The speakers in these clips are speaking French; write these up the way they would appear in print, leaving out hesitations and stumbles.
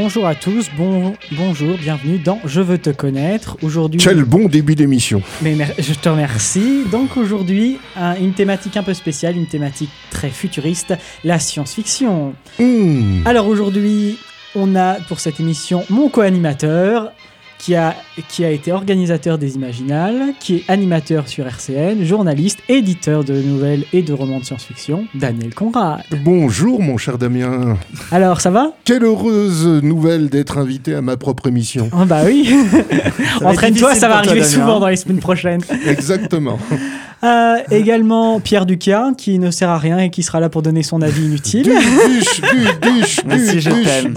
bonjour à tous, bonjour, bienvenue dans Je veux te connaître. Aujourd'hui, quel bon début d'émission. Mais je te remercie. Donc aujourd'hui, une thématique un peu spéciale, une thématique très futuriste, la science-fiction. Alors aujourd'hui, on a pour cette émission mon co-animateur qui a été organisateur des Imaginales, qui est animateur sur RCN, journaliste, éditeur de nouvelles et de romans de science-fiction, Daniel Conrad. Bonjour mon cher Damien. Alors, ça va ? Quelle heureuse nouvelle d'être invité à ma propre émission. Oh bah oui. Entraîne-toi, ça va arriver souvent dans les semaines prochaines. Exactement. Également Pierre Ducas, qui ne sert à rien et qui sera là pour donner son avis inutile. Merci, je t'aime.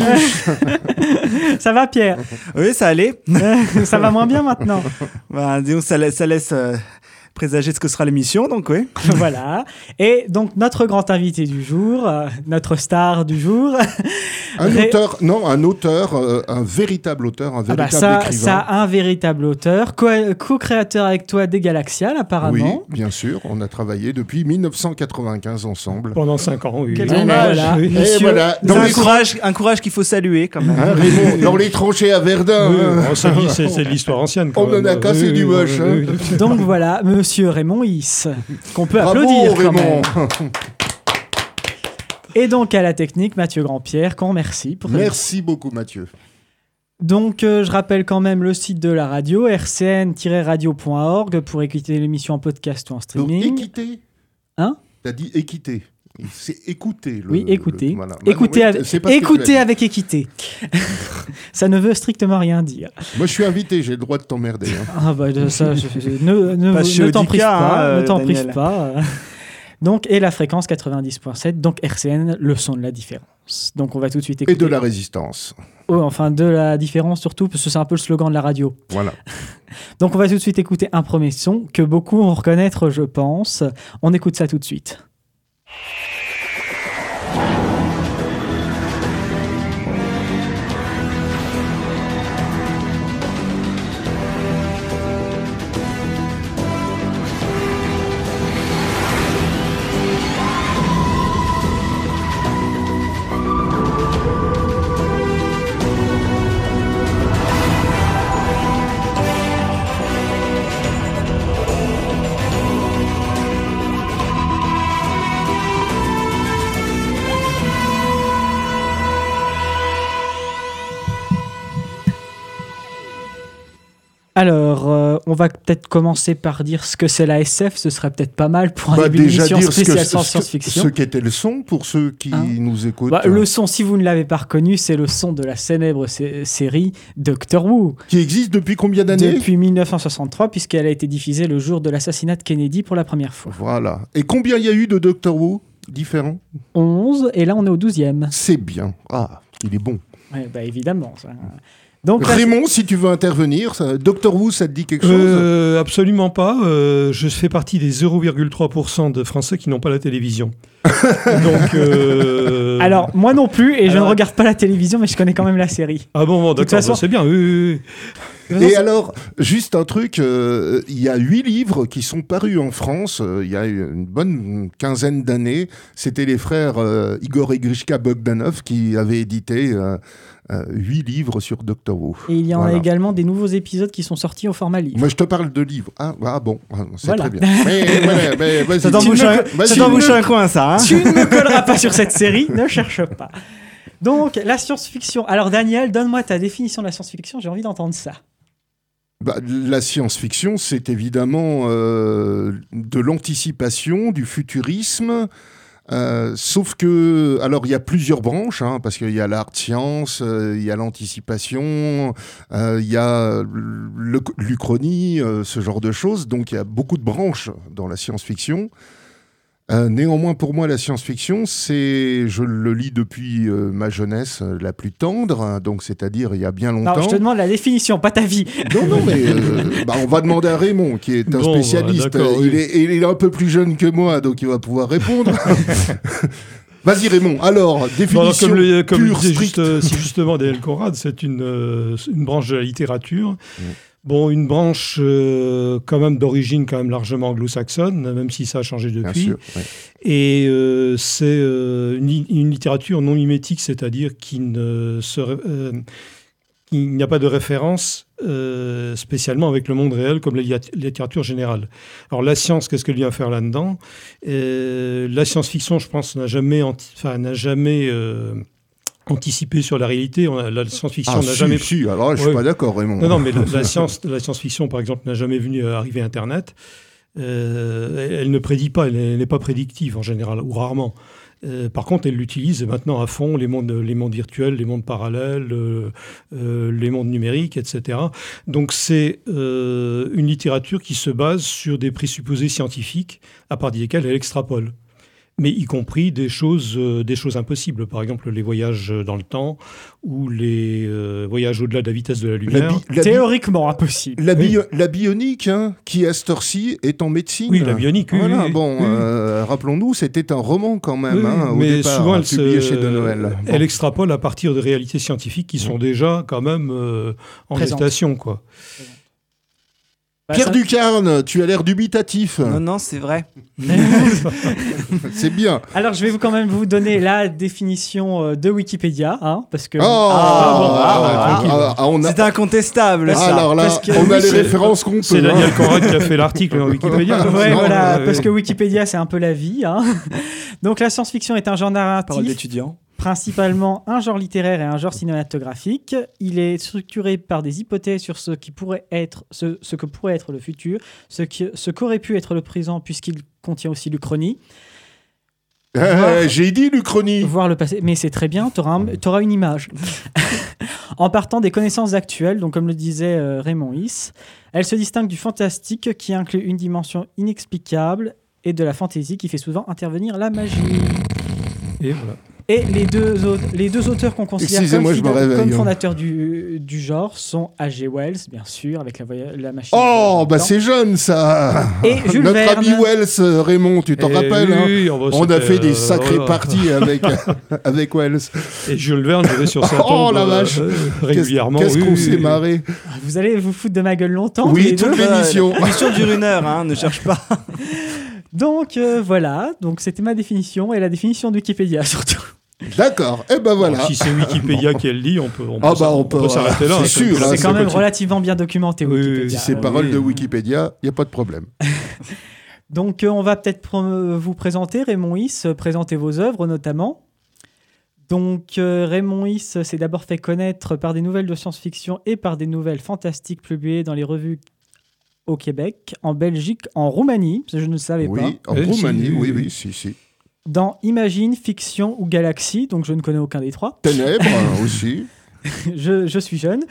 Ça va Pierre ? Oui, ça allait. Ça va moins bien maintenant. Bah, disons, ça laisse présager de ce que sera l'émission, donc oui. Voilà. Et donc notre grand invité du jour, notre star du jour. Un véritable auteur, un véritable écrivain. Ça, un véritable auteur, co-créateur avec toi des Galaxiales apparemment. Oui, bien sûr. On a travaillé depuis 1995 ensemble. Pendant 5 ans, oui. Quel dommage. Voilà. Un courage qu'il faut saluer quand même. Raymond, dans les tranchées à Verdun. Oui, c'est de l'histoire ancienne. On en a cassé du moche. Donc voilà, Monsieur Raymond Is, qu'on peut Bravo, applaudir quand Raymond. même. Et donc à la technique, Mathieu Grandpierre, qu'on remercie. Merci beaucoup, Mathieu. Donc je rappelle quand même le site de la radio, rcn-radio.org, pour écouter l'émission en podcast ou en streaming. Donc, équité. Hein ? T'as dit équité. C'est écouter. Oui, écouter. Voilà. Écouter, écouter avec équité. Ça ne veut strictement rien dire. Moi, je suis invité, j'ai le droit de t'emmerder. Ah bah ça, ne t'en prive pas. Ne t'en prive pas. Donc, et la fréquence 90.7, donc RCN, le son de la différence. Donc on va tout de suite écouter. Et de la résistance. Oh, enfin, de la différence surtout, parce que c'est un peu le slogan de la radio. Voilà. Donc on va tout de suite écouter un premier son que beaucoup vont reconnaître, je pense. On écoute ça tout de suite. Alors, on va peut-être commencer par dire ce que c'est la SF. Ce serait peut-être pas mal pour une émission spéciale science-fiction. Ce qu'était le son pour ceux qui nous écoutent. Le son, si vous ne l'avez pas reconnu, c'est le son de la célèbre série Doctor Who. Qui existe depuis combien d'années ? Depuis 1963, puisqu'elle a été diffusée le jour de l'assassinat de Kennedy pour la première fois. Voilà. Et combien il y a eu de Doctor Who différents ? 11, et là on est au 12e. C'est bien. Ah, il est bon. Ouais, bah évidemment, ça... Donc, Raymond, si tu veux intervenir, Doctor Who, ça te dit quelque chose ? Absolument pas. Je fais partie des 0,3% de Français qui n'ont pas la télévision. Donc, alors, moi non plus, et je ne regarde pas la télévision, mais je connais quand même la série. Ah bon, d'accord, façon... c'est bien. Oui. Et alors, juste un truc, il y a 8 livres qui sont parus en France il y a une bonne quinzaine d'années. C'était les frères Igor et Grishka Bogdanov qui avaient édité 8 livres sur Doctor Who. Et il y en a également des nouveaux épisodes qui sont sortis au format livre. Moi, je te parle de livres. Ah bon, c'est voilà. très bien. Mais vas-y. Ça t'embouche un coin, ça. Hein, tu ne me colleras pas sur cette série, ne cherche pas. Donc, la science-fiction. Alors, Daniel, donne-moi ta définition de la science-fiction, j'ai envie d'entendre ça. La science-fiction, c'est évidemment de l'anticipation, du futurisme, sauf que, alors il y a plusieurs branches, parce qu'il y a l'art science, il y a l'anticipation, il y a l'Uchronie, ce genre de choses, donc il y a beaucoup de branches dans la science-fiction. Néanmoins, pour moi, la science-fiction, je le lis depuis ma jeunesse la plus tendre, donc c'est-à-dire il y a bien longtemps. Non, je te demande la définition, pas ta vie. Non, mais on va demander à Raymond, qui est un spécialiste. Il est un peu plus jeune que moi, donc il va pouvoir répondre. Vas-y Raymond, alors, définition comme pure, disait stricte. justement Daniel Conrad, c'est une branche de la littérature Bon, une branche quand même d'origine quand même largement anglo-saxonne, même si ça a changé Bien depuis. sûr. Ouais. Et c'est une littérature non mimétique, c'est-à-dire qu'il n'y a pas de référence spécialement avec le monde réel comme la littérature générale. Alors la science, qu'est-ce qu'elle vient faire là-dedans ? La science-fiction, je pense, n'a jamais anticipé sur la réalité. La science-fiction n'a jamais... Si, alors là, je suis pas d'accord, Raymond. Non, mais la science-fiction, par exemple, n'a jamais vu arriver Internet. Elle ne prédit pas, elle n'est pas prédictive en général, ou rarement. Par contre, elle l'utilise maintenant à fond, les mondes virtuels, les mondes parallèles, les mondes numériques, etc. Donc c'est une littérature qui se base sur des présupposés scientifiques à partir desquels elle extrapole. Mais y compris des choses impossibles, par exemple les voyages dans le temps ou les voyages au-delà de la vitesse de la lumière. Théoriquement impossible. La bionique, hein, qui à cette heure-ci est en médecine. Oui, la bionique, oui. Voilà, oui, bon, oui. rappelons-nous, c'était un roman quand même, Oui, hein, au mais départ, souvent publié chez De Noël. Bon. Elle extrapole à partir de réalités scientifiques qui sont déjà quand même en gestation, quoi. Pierre Ducarne, tu as l'air dubitatif. Non, c'est vrai. C'est bien. Alors, je vais quand même vous donner la définition de Wikipédia, hein, parce que... C'est incontestable, ça. Alors là, on a les références qu'on peut. C'est Daniel Conrad qui a fait l'article dans Wikipédia. Ouais, voilà, parce que Wikipédia, c'est un peu la vie. Hein. Donc, la science-fiction est un genre narratif. Parole d'étudiant. Principalement un genre littéraire et un genre cinématographique. Il est structuré par des hypothèses sur ce que pourrait être le futur, ce qu'aurait pu être le présent, puisqu'il contient aussi l'Uchronie. J'ai dit l'Uchronie. Voir le passé. Mais c'est très bien, tu auras une image. En partant des connaissances actuelles, donc comme le disait Raymond Hiss, elle se distingue du fantastique qui inclut une dimension inexplicable et de la fantaisie qui fait souvent intervenir la magie. Et voilà. Et les deux auteurs qu'on considère comme fondateurs du genre sont H.G. Wells, bien sûr, avec la machine. Oh, bah c'est jeune ça. Et Jules Notre Verne. ami Wells, Raymond, tu t'en rappelles, oui, hein, on a fait des sacrées parties avec Wells. Et Jules Verne jouait sur sa tombe oh la vache, régulièrement. Qu'est-ce qu'on s'est marré. Vous allez vous foutre de ma gueule longtemps. Oui, toute l'émission. L'émission dure 1 heure, hein, ne cherche pas. Donc voilà, donc c'était ma définition et la définition de Wikipédia surtout. D'accord, et ben voilà. Alors, si c'est Wikipédia qui le dit, on peut s'arrêter là. C'est sûr. C'est quand même relativement bien documenté. Oui, si c'est parole de Wikipédia, il n'y a pas de problème. Donc on va peut-être vous présenter, Raymond Hiss, présenter vos œuvres notamment. Donc Raymond Hiss s'est d'abord fait connaître par des nouvelles de science-fiction et par des nouvelles fantastiques publiées dans les revues au Québec, en Belgique, en Roumanie, je ne le savais pas. Oui, en Roumanie, si. Dans Imagine, Fiction ou Galaxie, donc je ne connais aucun des trois. Ténèbres aussi. je suis jeune.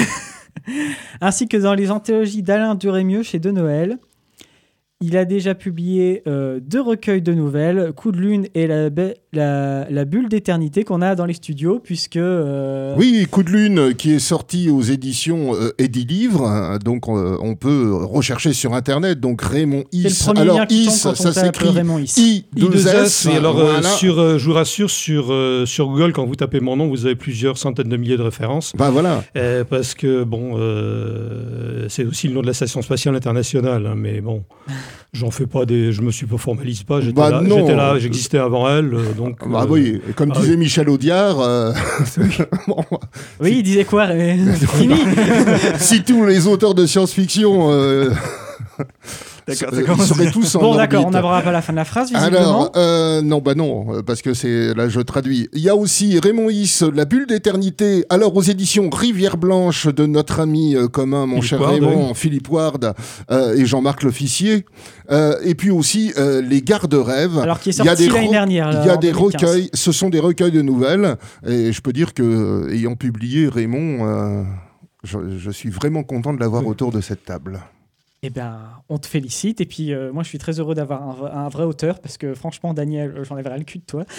Ainsi que dans les anthologies d'Alain Durémieux chez De Noël. Il a déjà publié 2 recueils de nouvelles, Coup de lune et la bulle d'éternité qu'on a dans les studios, puisque... Oui, Coup de lune qui est sorti aux éditions Edilivre, donc on peut rechercher sur Internet, donc Raymond Hiss. C'est le premier lien qui tombe quand on tape Raymond Hiss. I2S. Et alors, voilà. Je vous rassure, sur Google, quand vous tapez mon nom, vous avez plusieurs centaines de milliers de références. Bah voilà. Parce que, bon, c'est aussi le nom de la Station Spatiale Internationale, hein, mais bon... je me formalise pas, j'étais là, j'existais avant elle, donc... oui, comme disait Michel Audiard... oui, il disait quoi Fini. Si tous les auteurs de science-fiction... D'accord, ils seraient tous en bon, d'accord, orbite. on n'aura pas la fin de la phrase, visiblement. Alors, non, parce que là, je traduis. Il y a aussi Raymond Hiss, La bulle d'éternité, alors aux éditions Rivière Blanche de notre ami commun, mon cher Raymond, Philippe Ward et Jean-Marc L'Officier. Et puis aussi Les Gardes-Rêves. Alors, qui est sorti l'année dernière. Il y a des recueils, ce sont des recueils de nouvelles. Et je peux dire que, ayant publié Raymond, je suis vraiment content de l'avoir autour de cette table. Eh bien, on te félicite. Et puis, moi, je suis très heureux d'avoir un vrai auteur parce que, franchement, Daniel, j'en avais rien le cul de toi.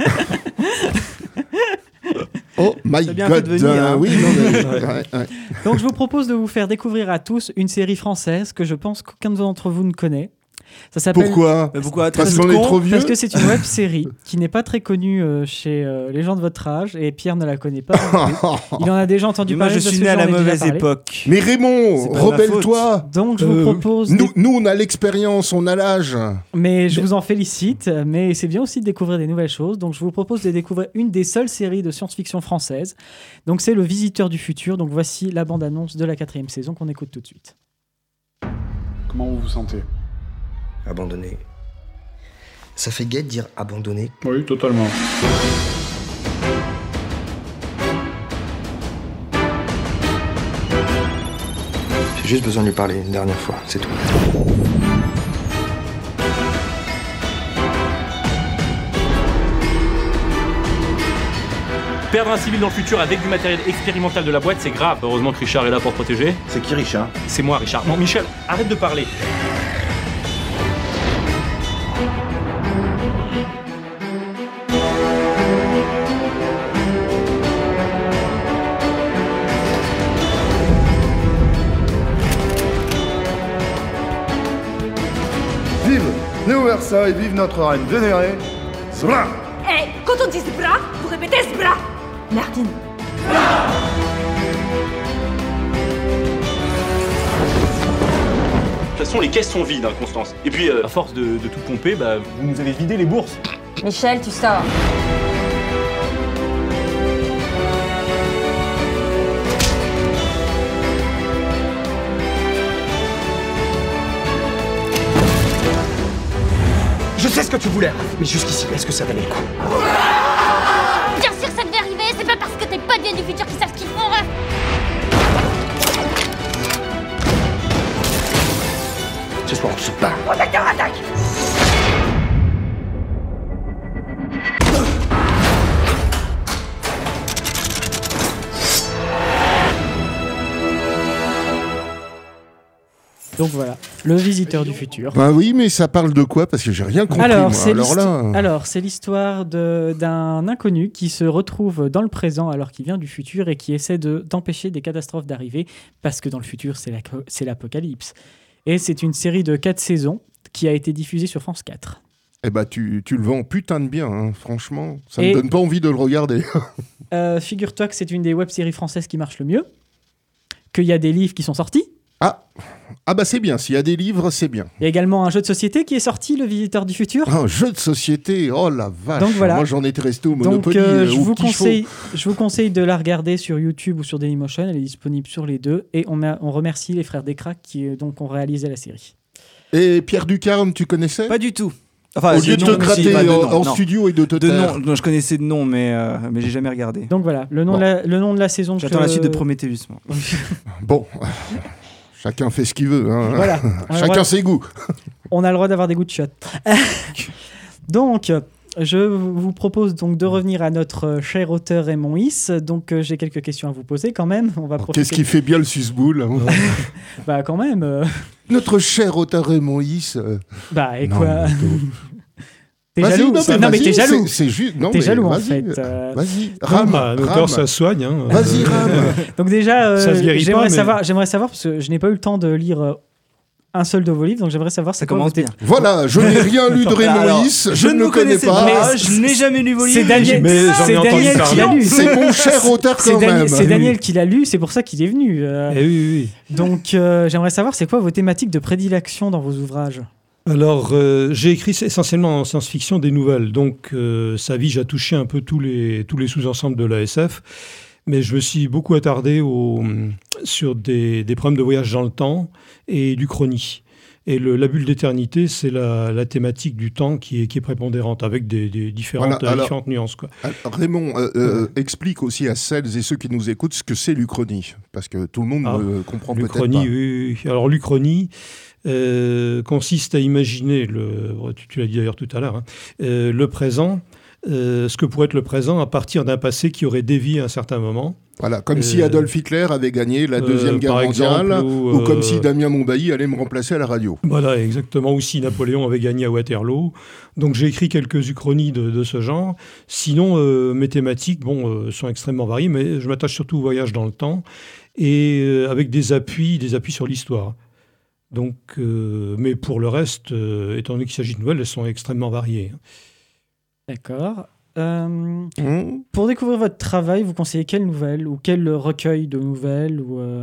Oh my God. Bien fait de venir, hein. Oui, non, ouais. Donc, je vous propose de vous faire découvrir à tous une série française que je pense qu'aucun d'entre vous ne connaît. Ça s'appelle... Pourquoi ? Pourquoi Parce qu'on est trop vieux. Parce que c'est une web série qui n'est pas très connue chez les gens de votre âge et Pierre ne la connaît pas. Il en a déjà entendu Moi, parler. je suis né à la mauvaise époque. Mais Raymond, C'est pas rebelle-toi. Donc je vous propose. Nous, on a l'expérience, on a l'âge. Mais je vous en félicite. Mais c'est bien aussi de découvrir des nouvelles choses. Donc je vous propose de découvrir une des seules séries de science-fiction française. Donc c'est Le Visiteur du futur. Donc voici la bande-annonce de la 4e saison qu'on écoute tout de suite. Comment vous vous sentez ? Abandonné. Ça fait gai de dire abandonné. Oui, totalement. J'ai juste besoin de lui parler une dernière fois, c'est tout. Perdre un civil dans le futur avec du matériel expérimental de la boîte, c'est grave. Heureusement que Richard est là pour te protéger. C'est qui Richard ? C'est moi, Richard. Non, Michel, arrête de parler. Vive Néo Versailles, vive notre reine vénérée, Zbra. Eh, quand on dit Zbra, vous répétez Zbra. Martine. De toute façon, les caisses sont vides, hein, Constance. Et puis, à force de tout pomper, vous nous avez vidé les bourses. Michel, tu sors. Je sais ce que tu voulais, mais jusqu'ici, est-ce que ça valait le coup ? Bien sûr que ça devait arriver, c'est pas parce que t'es pas bien du futur qu'ils savent ce qu'ils font, hein. Ce soir, on se bat. Attaque. Donc voilà, Le Visiteur du futur. Ben oui, mais ça parle de quoi ? Parce que j'ai rien compris. Alors, moi. c'est l'histoire d'un inconnu qui se retrouve dans le présent alors qu'il vient du futur et qui essaie d'empêcher des catastrophes d'arriver parce que dans le futur, c'est l'apocalypse. Et c'est une série de 4 saisons qui a été diffusée sur France 4. Eh ben, tu le vends putain de bien, hein, franchement. Ça me donne pas envie de le regarder. Figure-toi que c'est une des web-séries françaises qui marche le mieux, qu'il y a des livres qui sont sortis. Ah bah c'est bien, s'il y a des livres, c'est bien. Il y a également un jeu de société qui est sorti, Le Visiteur du futur. Un jeu de société, oh la vache. Donc voilà. Moi j'en étais resté au Monopoly. Donc je vous conseille de la regarder sur YouTube ou sur Dailymotion, elle est disponible sur les deux. Et on remercie les frères Descraques qui donc ont réalisé la série. Et Pierre Ducarme, tu connaissais ? Pas du tout. Enfin, au lieu de te gratter en studio et de te taire. Non, je connaissais de nom, mais j'ai jamais regardé. Donc voilà, le nom de la saison. J'attends la suite de Prometheus. Bon, chacun fait ce qu'il veut. Hein. Voilà. Chacun ses goûts. On a le droit d'avoir des goûts de shot. Donc, je vous propose donc de revenir à notre cher auteur Raymond Is. Donc, j'ai quelques questions à vous poser quand même. On va Qu'est-ce qui fait bien le susboule hein. Bah quand même. Notre cher auteur Raymond Is. Bah et quoi T'es jaloux. Non mais t'es jaloux. C'est juste. T'es jaloux en fait. Vas-y. Rame. Un auteur, ça se soigne. Hein. Vas-y, rame. Donc déjà, ça se guérit j'aimerais pas, savoir parce que je n'ai pas eu le temps de lire un seul de vos livres, donc j'aimerais savoir ça commence bien. Voilà, je n'ai rien lu de Raymond Is. Je ne le connais pas. Je n'ai jamais lu vos livres. C'est Daniel qui l'a lu. C'est mon cher auteur quand même. C'est Daniel qui l'a lu, c'est pour ça qu'il est venu. Oui. Donc j'aimerais savoir, c'est quoi vos thématiques de prédilection dans vos ouvrages ? Alors, j'ai écrit essentiellement en science-fiction des nouvelles, donc ça vise à toucher un peu tous les sous-ensembles de la SF, mais je me suis beaucoup attardé sur des problèmes de voyage dans le temps et du chronie. Et la bulle d'éternité, c'est la thématique du temps qui est prépondérante, avec des différentes nuances. Quoi. Raymond, explique aussi à celles et ceux qui nous écoutent ce que c'est l'Uchronie, parce que tout le monde ne comprend peut-être pas. Oui. Alors l'Uchronie consiste à imaginer, tu l'as dit d'ailleurs tout à l'heure, le présent, ce que pourrait être le présent à partir d'un passé qui aurait dévié à un certain moment. Voilà, comme si Adolf Hitler avait gagné la Deuxième Guerre mondiale, ou comme si Damien Mombailly allait me remplacer à la radio. Voilà, exactement, ou si Napoléon avait gagné à Waterloo. Donc j'ai écrit quelques uchronies de ce genre. Sinon, mes thématiques sont extrêmement variées, mais je m'attache surtout au voyage dans le temps, et avec des appuis sur l'histoire. Donc, mais pour le reste, étant donné qu'il s'agit de nouvelles, elles sont extrêmement variées. D'accord. Pour découvrir votre travail, vous conseillez quelle nouvelle ou quel recueil de nouvelles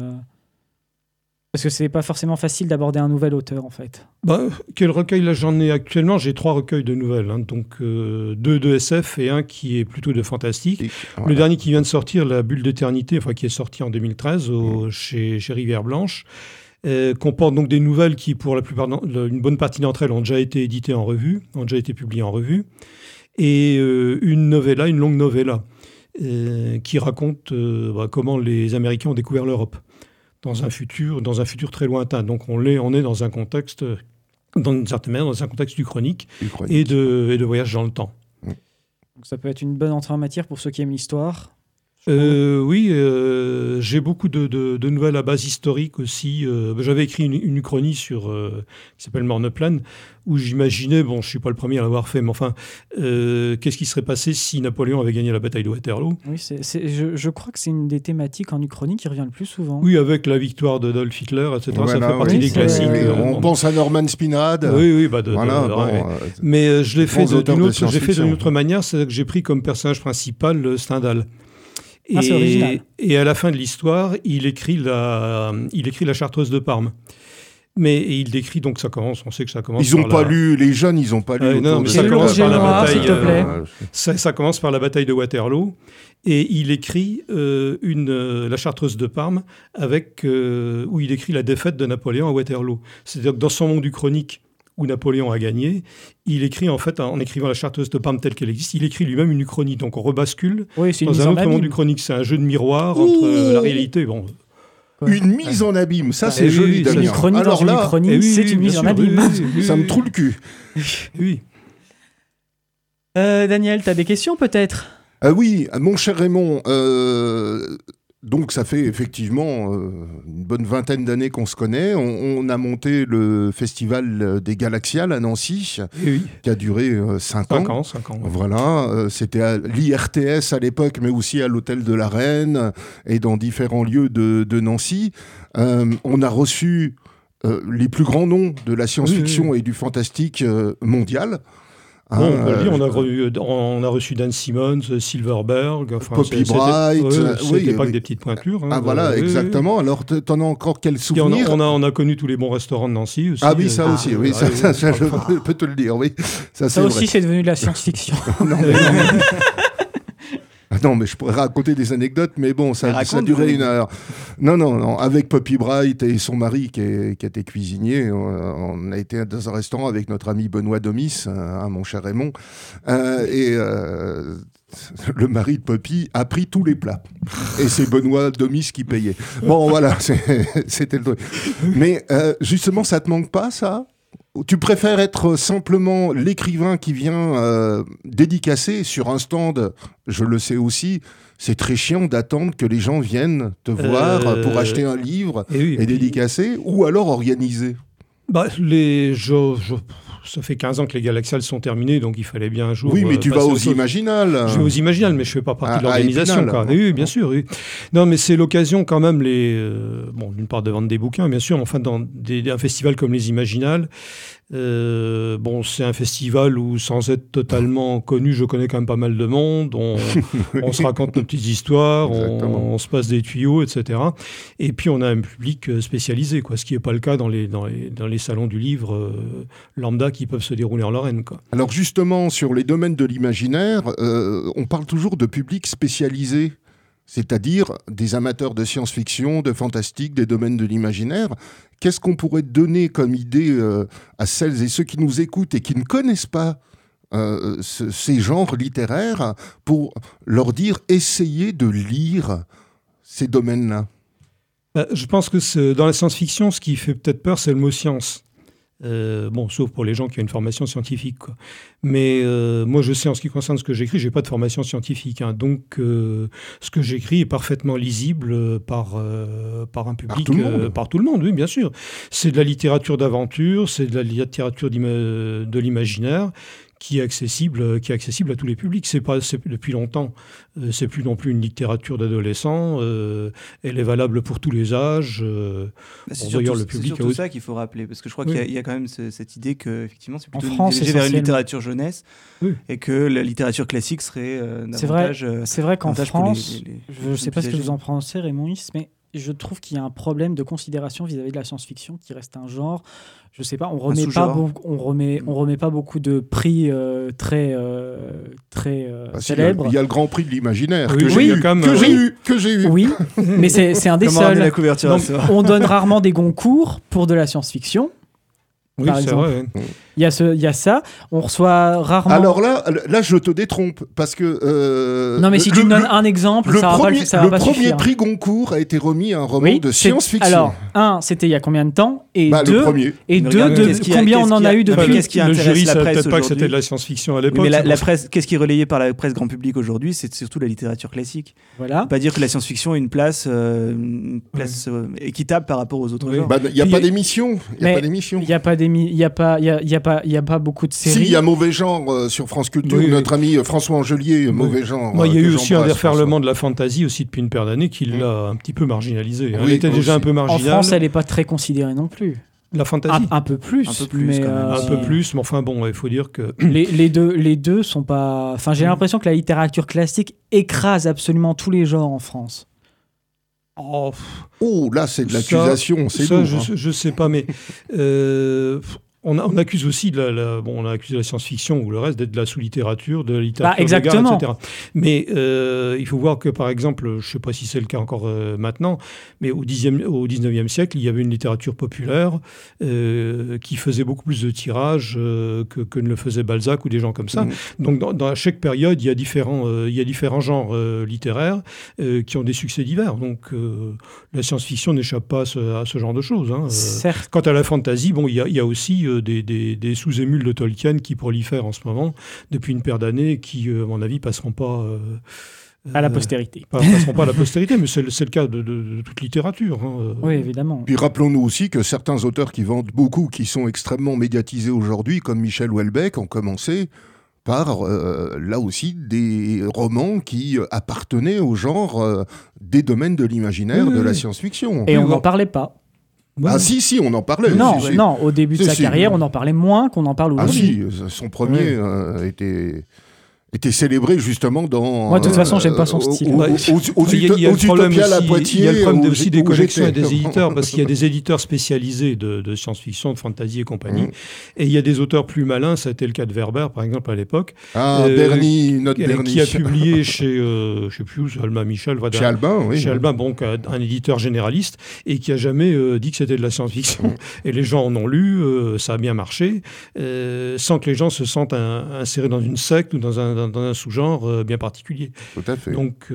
Parce que c'est pas forcément facile d'aborder un nouvel auteur, en fait. Quel recueil, là, j'en ai actuellement? J'ai 3 recueils de nouvelles. Donc, 2 de SF et un qui est plutôt de fantastique. Voilà. Le dernier qui vient de sortir, La Bulle d'éternité, qui est sorti en 2013 chez Rivière Blanche, comporte donc des nouvelles qui, pour la plupart, une bonne partie d'entre elles, ont déjà été éditées en revue, ont déjà été publiées en revue. Et une longue novella, qui raconte comment les Américains ont découvert l'Europe dans un futur très lointain. Donc on est dans un contexte, d'une certaine manière, dans un contexte uchronique. Et de voyage dans le temps. Donc ça peut être une bonne entrée en matière pour ceux qui aiment l'histoire. Oui, j'ai beaucoup de nouvelles à base historique aussi. J'avais écrit une uchronie qui s'appelle Morneplan, où j'imaginais, je ne suis pas le premier à l'avoir fait, mais enfin, qu'est-ce qui serait passé si Napoléon avait gagné la bataille de Waterloo? Oui, je crois que c'est une des thématiques en uchronie qui revient le plus souvent. Oui, avec la victoire d'Adolf Hitler, etc. Voilà, ça fait partie des classiques. On pense à Norman Spinrad. Oui, mais je l'ai fait d'une autre manière, c'est que j'ai pris comme personnage principal Stendhal. C'est original. Et à la fin de l'histoire, il écrit la Chartreuse de Parme. Mais il décrit, donc on sait que ça commence les jeunes, ils n'ont pas lu. Non, mais ça commence par la bataille. Ça commence par la bataille de Waterloo. Et il écrit la Chartreuse de Parme où il écrit la défaite de Napoléon à Waterloo. C'est-à-dire que dans son monde uchronique, où Napoléon a gagné, il écrit en écrivant la Chartreuse de Parme telle qu'elle existe, il écrit lui-même une uchronie. Donc on rebascule dans un autre monde uchronique. C'est un jeu de miroir entre la réalité. Une mise en abîme, ça c'est joli. Une uchronie dans une uchronie, c'est une mise en abîme. Ça me trouve le cul. Oui. Daniel, tu as des questions peut-être? Oui, mon cher Raymond, donc ça fait effectivement une bonne vingtaine d'années qu'on se connaît. On a monté le Festival des Galaxiales à Nancy, qui a duré 5 ans. 5 ans. Voilà, c'était à l'IRTS à l'époque, mais aussi à l'Hôtel de la Reine et dans différents lieux de Nancy. On a reçu les plus grands noms de la science-fiction et du fantastique mondial. On peut le dire, on a reçu Dan Simmons, Silverberg, Poppy Bright. C'était pas que des petites pointures. Exactement. Alors, t'en as encore quel souvenir? On a connu tous les bons restaurants de Nancy aussi. Ah oui, ça aussi, ça, je peux te le dire, oui. Ça aussi, c'est devenu de la science-fiction. Non, mais je pourrais raconter des anecdotes, mais bon, ça a duré 1 heure. Non, avec Poppy Bright et son mari qui était cuisinier, on a été dans un restaurant avec notre ami Benoît Domis, mon cher Raymond, et le mari de Poppy a pris tous les plats. Et c'est Benoît Domis qui payait. Bon, voilà, c'était le truc. Mais justement, ça te manque pas, ça ? Tu préfères être simplement l'écrivain qui vient dédicacer sur un stand? Je le sais aussi, c'est très chiant d'attendre que les gens viennent te voir pour acheter un livre et dédicacer, ou alors organiser. Ça fait 15 ans que les Galaxiales sont terminées, donc il fallait bien un jour... Oui, mais tu vas aux Imaginales. Je vais aux Imaginales, mais je ne fais pas partie de l'organisation. Oui, bien sûr. Oui. Non, mais c'est l'occasion quand même, d'une part de vendre des bouquins, bien sûr, mais enfin, dans un festival comme les Imaginales, c'est un festival où, sans être totalement connu, je connais quand même pas mal de monde, on se raconte nos petites histoires, on se passe des tuyaux, etc. Et puis on a un public spécialisé, ce qui n'est pas le cas dans les salons du livre lambda qui peuvent se dérouler en Lorraine. Alors justement, sur les domaines de l'imaginaire, on parle toujours de public spécialisé, c'est-à-dire des amateurs de science-fiction, de fantastique, des domaines de l'imaginaire. Qu'est-ce qu'on pourrait donner comme idée à celles et ceux qui nous écoutent et qui ne connaissent pas ces genres littéraires pour leur dire « essayez de lire ces domaines-là » ? Je pense que dans la science-fiction, ce qui fait peut-être peur, c'est le mot « science ». Sauf pour les gens qui ont une formation scientifique, Mais moi, je sais, en ce qui concerne ce que j'écris, j'ai pas de formation scientifique, donc ce que j'écris est parfaitement lisible par un public, par tout le monde, oui, bien sûr. C'est de la littérature d'aventure, c'est de la littérature de l'imaginaire qui est accessible à tous les publics. C'est depuis longtemps. C'est plus non plus une littérature d'adolescents. Elle est valable pour tous les âges. C'est surtout ça qu'il faut rappeler, parce que je crois qu'il y a quand même cette idée que effectivement c'est plutôt dirigé vers une littérature jeunesse, et que la littérature classique serait davantage. C'est vrai qu'en France, je ne sais pas ce que vous en pensez, Raymond Is, mais je trouve qu'il y a un problème de considération vis-à-vis de la science-fiction qui reste un genre. Je sais pas, on remet pas beaucoup de prix très célèbres. Il y a le Grand Prix de l'imaginaire que j'ai eu. Oui, mais c'est un des seuls. La couverture. Donc, on donne rarement des Goncourt pour de la science-fiction. Oui, par exemple. Vrai. Il y a ça. On reçoit rarement. Alors là, je te détrompe parce que. Non, mais si tu me donnes un exemple, ça va pas suffire. Le premier prix Goncourt a été remis à un roman de science-fiction. Alors, c'était il y a combien de temps ? Et le premier. Et combien on en a eu depuis ? Qu'est-ce qui intéresse le jury, la presse peut-être pas que c'était aujourd'hui de la science-fiction à l'époque. Mais la presse, qu'est-ce qui est relayé par la presse grand public aujourd'hui ? C'est surtout la littérature classique. Voilà. Pas dire que la science-fiction a une place équitable par rapport aux autres genres. Il n'y a pas d'émission. Il n'y a pas beaucoup de séries. Si, il y a Mauvais Genre sur France Culture, notre ami François Angelier, Mauvais Genre. Il y a eu aussi un déferlement de la fantasy aussi depuis une paire d'années qui l'a un petit peu marginalisé. Elle était déjà un peu marginale. En France, elle n'est pas très considérée non plus. La fantasy un peu plus. Mais enfin bon, il faut dire que... les deux sont pas... Enfin, j'ai l'impression que la littérature classique écrase absolument tous les genres en France. Oh, là, c'est de l'accusation, c'est lourd. Je sais pas, mais... On accuse aussi on a accusé la science-fiction ou le reste d'être de la sous-littérature, de la littérature de gare, etc. Mais il faut voir que, par exemple, je ne sais pas si c'est le cas encore maintenant, mais au 19e siècle, il y avait une littérature populaire qui faisait beaucoup plus de tirages que ne le faisait Balzac ou des gens comme ça. Donc, dans chaque période, il y a différents genres littéraires qui ont des succès divers. Donc, la science-fiction n'échappe pas à ce genre de choses. Certes. Quant à la fantasy, il y a aussi des sous-émules de Tolkien qui prolifèrent en ce moment depuis une paire d'années qui, à mon avis, passeront pas à la postérité. Passeront pas à la postérité, mais c'est le cas de toute littérature. Oui, évidemment. Puis rappelons-nous aussi que certains auteurs qui vendent beaucoup, qui sont extrêmement médiatisés aujourd'hui, comme Michel Houellebecq, ont commencé par, là aussi, des romans qui appartenaient au genre des domaines de l'imaginaire, de la science-fiction. Et on n'en parlait pas. Ah si, on en parlait. Non, au début de sa carrière, on en parlait moins qu'on en parle aujourd'hui. Ah si, son premier était célébré justement dans... Moi, de toute façon, j'aime pas son style. Il y a le problème aussi des collections et des j'étais. éditeurs, parce qu'il y a des éditeurs spécialisés de science-fiction, de fantasy et compagnie, et il y a des auteurs plus malins, ça a été le cas de Werber, par exemple, à l'époque. Bernie. Qui a publié chez, je ne sais plus où, Albin Michel. Voilà, chez Albin, oui. Chez Albin, un éditeur généraliste, et qui a jamais dit que c'était de la science-fiction. Et les gens en ont lu, ça a bien marché, sans que les gens se sentent insérés dans une secte ou dans un sous-genre bien particulier. Tout à fait. Donc,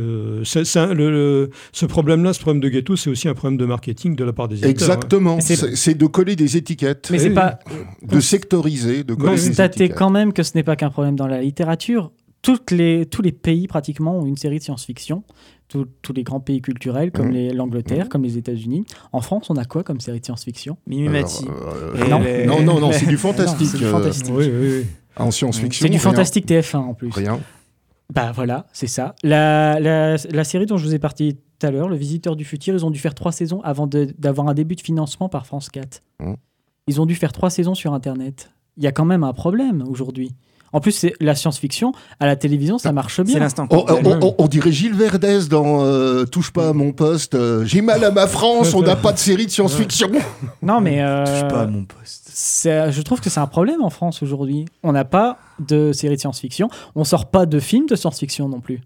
ce problème-là, ce problème de ghetto, c'est aussi un problème de marketing de la part des éditeurs. Exactement. C'est de coller des étiquettes. Mais c'est pas... De sectoriser, de coller des étiquettes. Constatez quand même que ce n'est pas qu'un problème dans la littérature. Tous les pays, pratiquement, ont une série de science-fiction. Tous les grands pays culturels, comme l'Angleterre, comme les États-Unis. En France, on a quoi comme série de science-fiction ? Mimimati. Non, c'est du fantastique. C'est du fantastique. Oui. En science-fiction. C'est du fantastique TF1 en plus. Rien. Bah voilà, c'est ça. La série dont je vous ai parlé tout à l'heure, Le Visiteur du Futur, ils ont dû faire 3 saisons avant d'avoir un début de financement par France 4. Ils ont dû faire 3 saisons sur Internet. Il y a quand même un problème aujourd'hui. En plus, c'est la science-fiction, à la télévision, ça marche bien. C'est l'instant. On dirait Gilles Verdez dans Touche pas à mon poste. J'ai mal à ma France, on n'a pas de série de science-fiction. Non, mais... Touche pas à mon poste. Je trouve que c'est un problème en France aujourd'hui. On n'a pas de série de science-fiction. On sort pas de films de science-fiction non plus.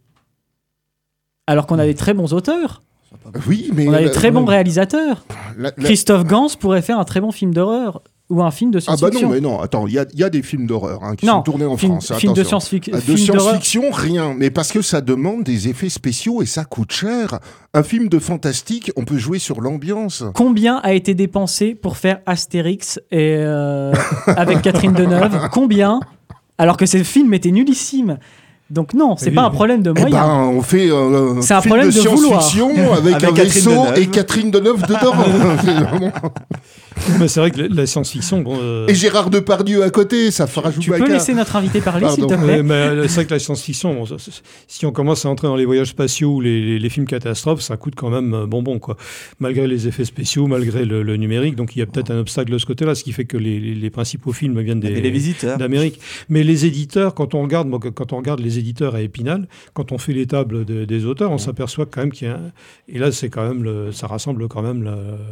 Alors qu'on a des très bons auteurs. Oui, mais... On a des très bons réalisateurs. Christophe Gans pourrait faire un très bon film d'horreur. Ou un film de science-fiction. Ah bah non, mais non, attends, il y a des films d'horreur qui sont tournés en France. Film de science-fiction. De science-fiction, rien. Mais parce que ça demande des effets spéciaux et ça coûte cher. Un film de fantastique, on peut jouer sur l'ambiance. Combien a été dépensé pour faire Astérix et avec Catherine Deneuve ? Combien ? Alors que ce film était nullissime. Donc non, c'est pas un problème de moyens. On fait un film de science-fiction avec un vaisseau et Catherine Deneuve dedans. Mais c'est vrai que la science-fiction... Et Gérard Depardieu à côté, ça fera Chewbacca. Tu peux laisser notre invité parler, s'il te plaît. Mais c'est vrai que la science-fiction, si on commence à entrer dans les voyages spatiaux ou les films catastrophes, ça coûte quand même bonbon, quoi. Malgré les effets spéciaux, malgré le numérique, donc il y a peut-être un obstacle de ce côté-là, ce qui fait que les principaux films viennent d'Amérique. Mais les éditeurs, quand on regarde les éditeurs à Épinal, quand on fait les tables des auteurs, on s'aperçoit quand même qu'il y a... Et là, c'est quand même ça rassemble quand même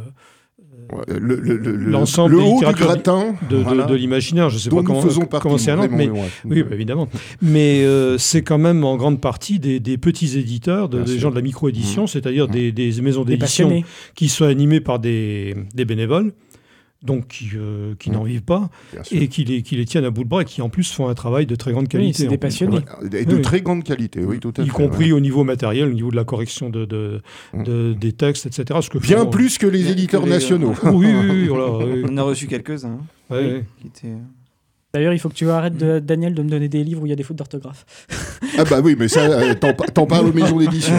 l'ensemble le haut du gratin de l'imaginaire. Je ne sais pas comment c'est un autre, mais oui, bah, évidemment. Mais c'est quand même en grande partie des petits éditeurs, des gens de la micro-édition, c'est-à-dire des maisons d'édition qui sont animées par des bénévoles. Donc qui n'en vivent pas et qui les tiennent à bout de bras et qui en plus font un travail de très grande qualité. Oui, c'est des passionnés. Et de très grande qualité, oui, tout à fait. Y compris au niveau matériel, au niveau de la correction des textes, etc. Bien plus que les éditeurs nationaux. Oui, voilà. On a reçu quelques-uns. D'ailleurs, il faut que tu arrêtes, Daniel, de me donner des livres où il y a des fautes d'orthographe. Ah bah oui, mais ça, t'en parles aux maisons d'édition.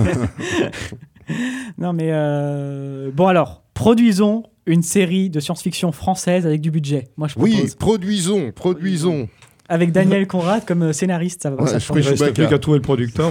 Non, mais... Bon alors, produisons une série de science-fiction française avec du budget. Moi, je propose. Oui, produisons. Avec Daniel Conrad comme scénariste, ça va. Il reste plus qu'à trouver le producteur.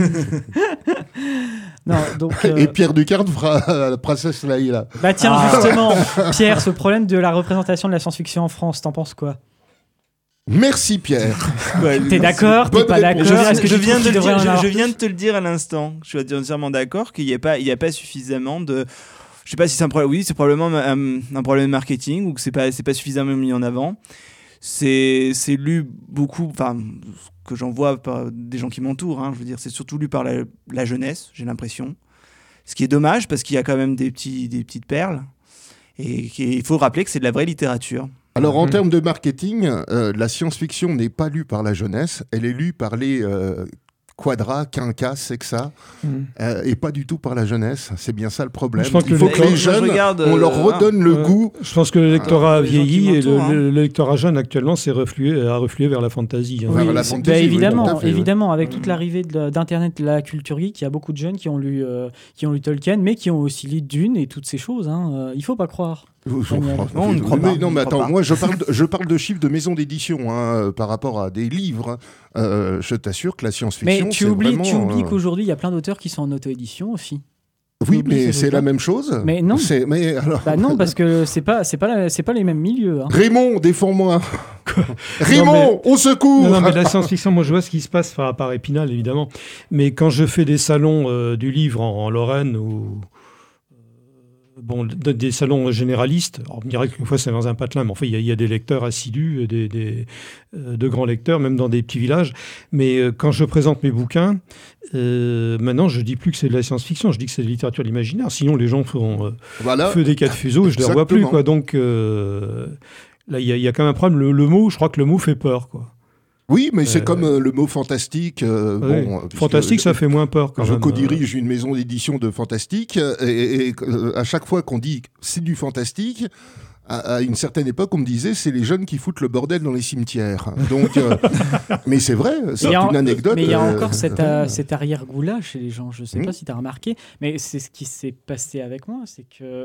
Non, donc, Et Pierre Ducard fera la princesse Laïla. Bah tiens, justement, Pierre, ce problème de la représentation de la science-fiction en France, t'en penses quoi ? Merci Pierre. T'es d'accord ? T'es pas d'accord ? Je viens de te le dire à l'instant. Je suis entièrement d'accord qu'il n'y a pas suffisamment de... Je sais pas si c'est un problème. Oui, c'est probablement un problème de marketing ou que c'est pas suffisamment mis en avant. C'est lu beaucoup, enfin, que j'en vois par des gens qui m'entourent. Hein, je veux dire, c'est surtout lu par la jeunesse, j'ai l'impression. Ce qui est dommage parce qu'il y a quand même des petites perles. Et il faut rappeler que c'est de la vraie littérature. Alors, en termes de marketing, la science-fiction n'est pas lue par la jeunesse. Elle est lue par les Quadra, Quinca, Sexa, et pas du tout par la jeunesse. C'est bien ça le problème. Il faut que les jeunes, on leur redonne le goût. Je pense que l'électorat a vieilli et l'électorat jeune actuellement a reflué vers la fantasy. Oui, vers la fantasy, évidemment, avec toute l'arrivée d'Internet, de la culture geek, il y a beaucoup de jeunes qui ont lu Tolkien, mais qui ont aussi lu Dune et toutes ces choses. Il ne faut pas croire. On ne croit pas. Non, mais attends, moi je parle de chiffres de maisons d'édition par rapport à des livres. Je t'assure que la science-fiction, mais tu oublies qu'aujourd'hui il y a plein d'auteurs qui sont en auto-édition aussi. Oui, mais c'est la même chose. Mais non. Non, parce que c'est pas les mêmes milieux. Raymond, défends-moi. Raymond, au secours. Non, mais la science-fiction, moi je vois ce qui se passe par Épinal évidemment. Mais quand je fais des salons du livre en Lorraine ou des salons généralistes, on dirait qu'une fois c'est dans un patelin, mais enfin il y a des lecteurs assidus, de grands lecteurs, même dans des petits villages. Mais quand je présente mes bouquins, maintenant je dis plus que c'est de la science-fiction, je dis que c'est de la littérature de l'imaginaire. Sinon les gens feront feu des 4 fuseaux, je ne les revois plus, quoi. Donc là il y a quand même un problème. Le mot, je crois que le mot fait peur, quoi. Oui, mais c'est comme le mot fantastique. Fantastique, ça fait moins peur quand même. Je co-dirige une maison d'édition de fantastique et à chaque fois qu'on dit c'est du fantastique, à une certaine époque, on me disait c'est les jeunes qui foutent le bordel dans les cimetières. Donc, mais c'est vrai, c'est une anecdote. Mais il y a encore cet arrière-goût-là chez les gens. Je ne sais pas si tu as remarqué, mais c'est ce qui s'est passé avec moi, c'est que...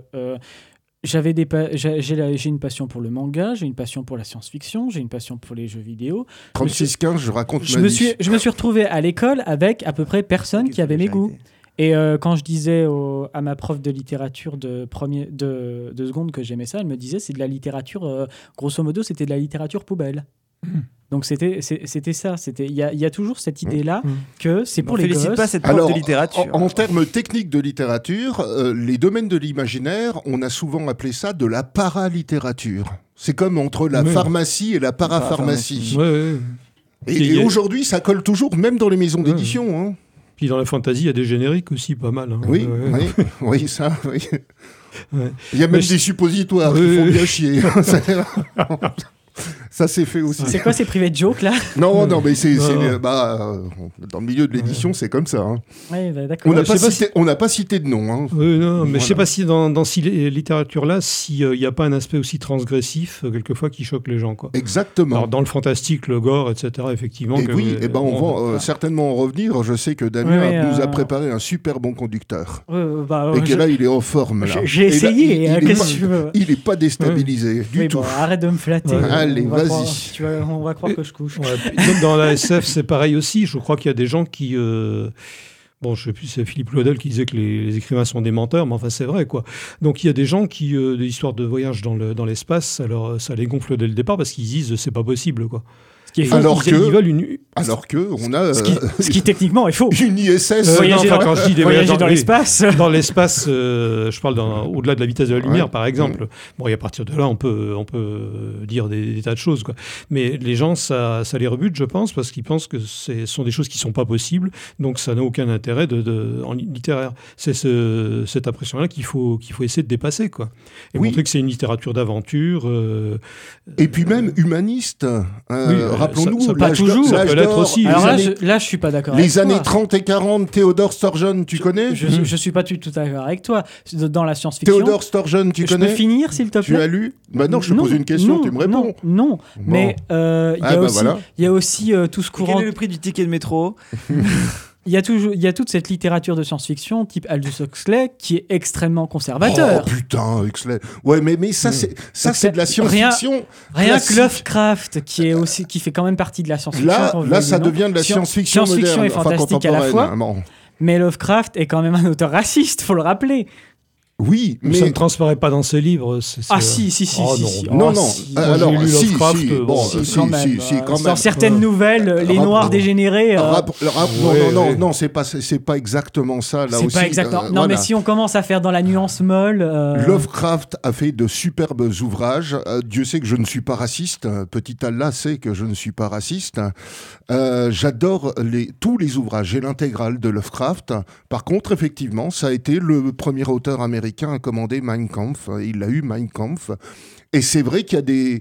j'ai une passion pour le manga, j'ai une passion pour la science-fiction, j'ai une passion pour les jeux vidéo. 36-15, je raconte ma vie. Je me suis retrouvé à l'école avec à peu près personne qui avait mes goûts. Et quand je disais à ma prof de littérature de seconde que j'aimais ça, elle me disait c'est de la littérature, grosso modo, c'était de la littérature poubelle. Donc c'était ça. Il y a toujours cette idée-là que c'est pour les gosses. Félicite pas cette prof de littérature. En termes techniques de littérature, les domaines de l'imaginaire, on a souvent appelé ça de la paralittérature. C'est comme entre la pharmacie et la parapharmacie. Et aujourd'hui, ça colle toujours, même dans les maisons d'édition. Puis dans la fantasy, il y a des génériques aussi, pas mal. Oui, ça, oui. Il y a même des suppositoires qui font bien chier. Ça s'est fait aussi. C'est quoi ces private jokes là? Non, mais dans le milieu de l'édition, c'est comme ça. Hein. Ouais, bah, d'accord. On n'a pas cité de nom. Hein. Non, mais je sais pas si dans cette littérature-là, s'il n'y a pas un aspect aussi transgressif, quelquefois, qui choque les gens. Quoi. Exactement. Alors, dans le fantastique, le gore, etc., effectivement. On va certainement en revenir. Je sais que Damien nous a préparé un super bon conducteur. Et que là, il est en forme. Là. J'ai essayé. Il n'est pas déstabilisé du tout. Bon, arrête de me flatter. Allez, vas-y. On va croire que je couche. Dans la SF, c'est pareil aussi. Je crois qu'il y a des gens qui... je ne sais plus, c'est Philippe Claudel qui disait que les écrivains sont des menteurs, mais enfin, c'est vrai, quoi. Donc, il y a des gens qui, des histoires de voyage dans l'espace, ça les gonfle dès le départ parce qu'ils disent c'est pas possible, quoi. Alors que on a ce qui techniquement est faux. Une ISS. Quand je dis voyager dans l'espace. Dans l'espace, je parle au-delà de la vitesse de la lumière, par exemple. Bon, et à partir de là, on peut dire des tas de choses, quoi. Mais les gens, ça les rebute, je pense, parce qu'ils pensent que ce sont des choses qui sont pas possibles, donc ça n'a aucun intérêt en littéraire. C'est cette impression-là qu'il faut essayer de dépasser, quoi. Et montrer que c'est une littérature d'aventure. Et puis même humaniste. Rappelons-nous, pas toujours, ça peut l'être aussi. Alors là, je suis pas d'accord. Les années 30 et 40, Theodore Sturgeon, tu connais? Je suis pas tout d'accord avec toi. Dans la science-fiction. Theodore Sturgeon, tu connais? Je peux finir, s'il te plaît? Tu as lu? Bah non, je te pose une question, tu me réponds. Non. Bon. Mais il y a aussi tout ce courant. Quel est le prix du ticket de métro? Il y a toute cette littérature de science-fiction type Aldous Huxley qui est extrêmement conservateur. Oh putain, Huxley. Ouais, mais ça c'est de la science-fiction. Rien que Lovecraft qui fait quand même partie de la science-fiction. Là ça devient de la science-fiction moderne. Science-fiction et fantastique à la fois. Mais Lovecraft est quand même un auteur raciste, faut le rappeler. Oui, mais ça ne transparaît pas dans ses livres. Si. Non. Alors, j'ai lu Lovecraft. Quand même. Dans certaines nouvelles, les Noirs dégénérés. Non, c'est pas exactement ça. Là aussi. C'est pas exactement. Non, mais si on commence à faire dans la nuance molle. Lovecraft a fait de superbes ouvrages. Dieu sait que je ne suis pas raciste. Petit Allah sait que je ne suis pas raciste. J'adore tous les ouvrages. J'ai l'intégrale de Lovecraft. Par contre, effectivement, ça a été le premier auteur américain a commandé Mein Kampf, il a eu Mein Kampf, et c'est vrai qu'il y a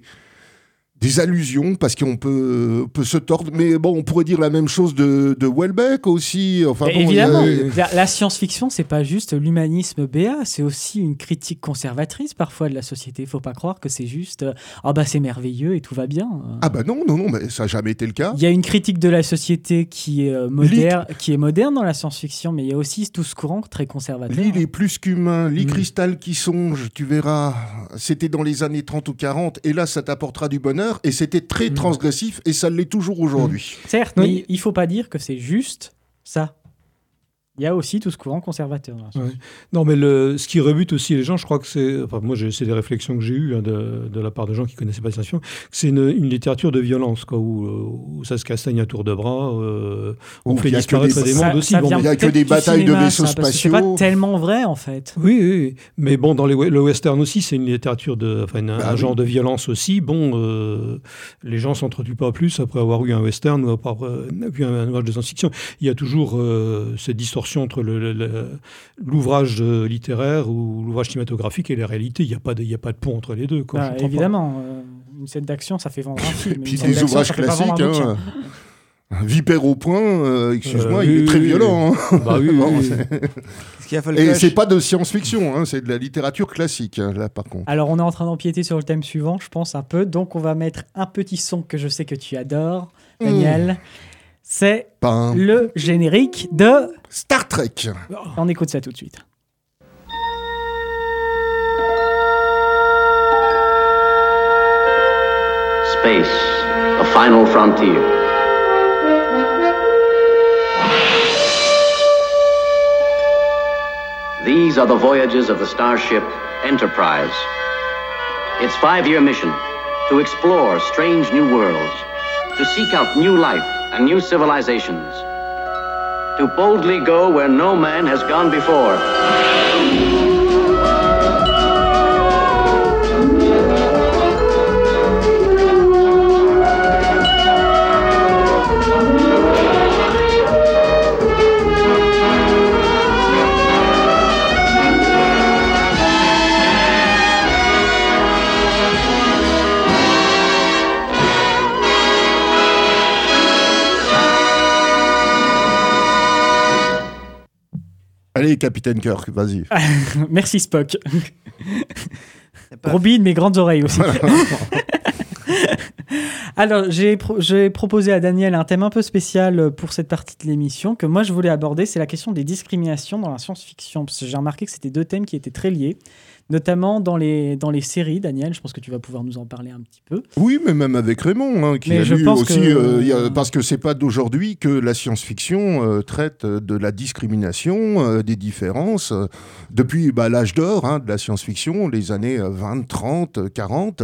des allusions, parce qu'on peut se tordre, mais bon, on pourrait dire la même chose de Houellebecq aussi. Enfin, bon, évidemment, la science-fiction, c'est pas juste l'humanisme béat, c'est aussi une critique conservatrice parfois de la société. Il faut pas croire que c'est juste c'est merveilleux et tout va bien. Ah bah non, mais ça n'a jamais été le cas. Il y a une critique de la société qui est moderne dans la science-fiction, mais il y a aussi tout ce courant très conservateur. L'île est plus qu'humain, cristal qui songe, tu verras. C'était dans les années 30 ou 40, et là, ça t'apportera du bonheur. Et c'était très transgressif, et ça l'est toujours aujourd'hui. Certes, mais il ne faut pas dire que c'est juste ça. Il y a aussi tout ce courant conservateur. Ouais. Non, mais ce qui rebute aussi les gens, je crois que c'est... Enfin, moi, c'est des réflexions que j'ai eues de la part de gens qui ne connaissaient pas la science-fiction. C'est une littérature de violence, quoi, où ça se castagne à tour de bras, on fait disparaître des mondes aussi. Il n'y a que des batailles de vaisseaux spatiaux. C'est pas tellement vrai, en fait. Oui. Mais bon, dans le western aussi, c'est une littérature un genre de violence aussi. Bon, les gens ne s'entretuent pas plus après avoir eu un western ou après avoir vu un ouvrage de science-fiction. Il y a toujours cette distorsion entre l'ouvrage littéraire ou l'ouvrage cinématographique et la réalité. Il n'y a pas de pont entre les deux. Quoi, évidemment, une scène d'action, ça fait vendre un film. Et puis des ouvrages classiques, Vipère au point, excuse-moi, il est très violent. Bah oui. Et c'est pas de science-fiction, c'est de la littérature classique, là, par contre. Alors, on est en train d'empiéter sur le thème suivant, je pense, un peu. Donc, on va mettre un petit son que je sais que tu adores, Daniel. C'est le générique de Star Trek. On écoute ça tout de suite. Space, a final frontier. These are the voyages of the starship Enterprise. Its 5-year mission, to explore strange new worlds, to seek out new life and new civilizations, to boldly go where no man has gone before. Allez, Capitaine Kirk, vas-y. Merci Spock. Robin, mes grandes oreilles aussi. Alors, j'ai proposé à Daniel un thème un peu spécial pour cette partie de l'émission que moi je voulais aborder, c'est la question des discriminations dans la science-fiction. Parce que j'ai remarqué que c'était 2 thèmes qui étaient très liés, notamment dans les séries. Daniel, je pense que tu vas pouvoir nous en parler un petit peu. Oui, mais même avec Raymond, qui a lu aussi, parce que c'est pas d'aujourd'hui que la science-fiction traite de la discrimination, des différences, depuis l'âge d'or de la science-fiction, les années 20, 30, 40.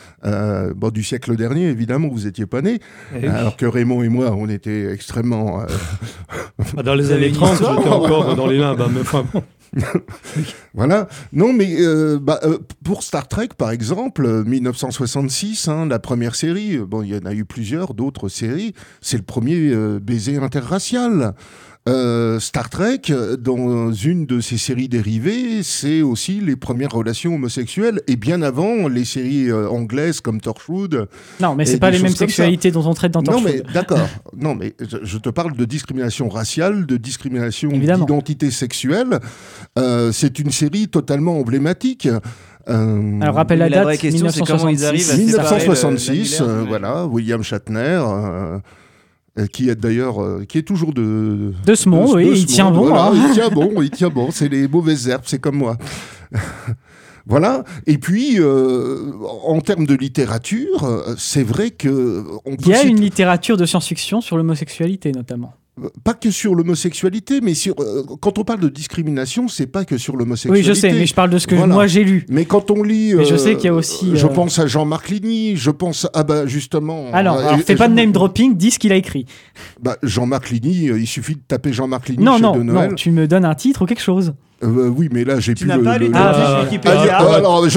Du siècle dernier, évidemment, vous n'étiez pas nés, alors que Raymond et moi, on était extrêmement... Dans les années 30, j'étais encore dans les limbes, mais enfin bon. Voilà. Non, mais pour Star Trek, par exemple, 1966, la première série, il y en a eu plusieurs, d'autres séries, c'est le premier baiser interracial. Star Trek, dans une de ses séries dérivées, c'est aussi les premières relations homosexuelles, et bien avant les séries anglaises comme Torchwood. Non, mais c'est pas les mêmes sexualités dont on traite dans Torchwood. Non, mais d'accord. Non, mais je te parle de discrimination raciale, de discrimination d'identité sexuelle. C'est une série totalement emblématique. Alors rappelle la date, vraie question, c'est comment ils arrivent à 1966, William Shatner. Qui est d'ailleurs qui est toujours de ce monde, oui, il tient bon. Voilà, il tient bon. C'est les mauvaises herbes, c'est comme moi. Voilà. Et puis, en termes de littérature, c'est vrai que il y a une littérature de science-fiction sur l'homosexualité, notamment. Pas que sur l'homosexualité, mais quand on parle de discrimination, c'est pas que sur l'homosexualité. Oui, je sais, mais je parle de ce que moi j'ai lu. Mais quand on lit... mais je sais qu'il y a aussi... Je pense à Jean-Marc Ligny, je pense... justement... Alors fais pas de name dropping, dis ce qu'il a écrit. Jean-Marc Ligny, il suffit de taper Jean-Marc Ligny chez De Noël. Non, tu me donnes un titre ou quelque chose. Oui, mais là, j'ai plus le... N'as pas Wikipédia. Alors,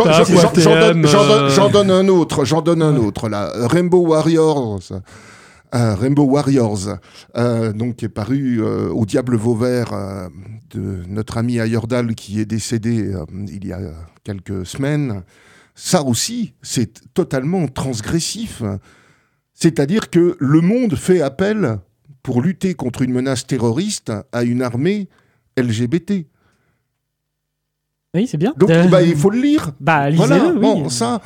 j'en donne un autre, là. Rainbow Warriors... Rainbow Warriors, donc qui est paru au Diable Vauvert de notre ami Heyerdahl qui est décédé il y a quelques semaines. Ça aussi, c'est totalement transgressif. C'est-à-dire que le monde fait appel pour lutter contre une menace terroriste à une armée LGBT. Oui, c'est bien. Donc, il faut le lire. Lisez-le, oui. Bon, ça...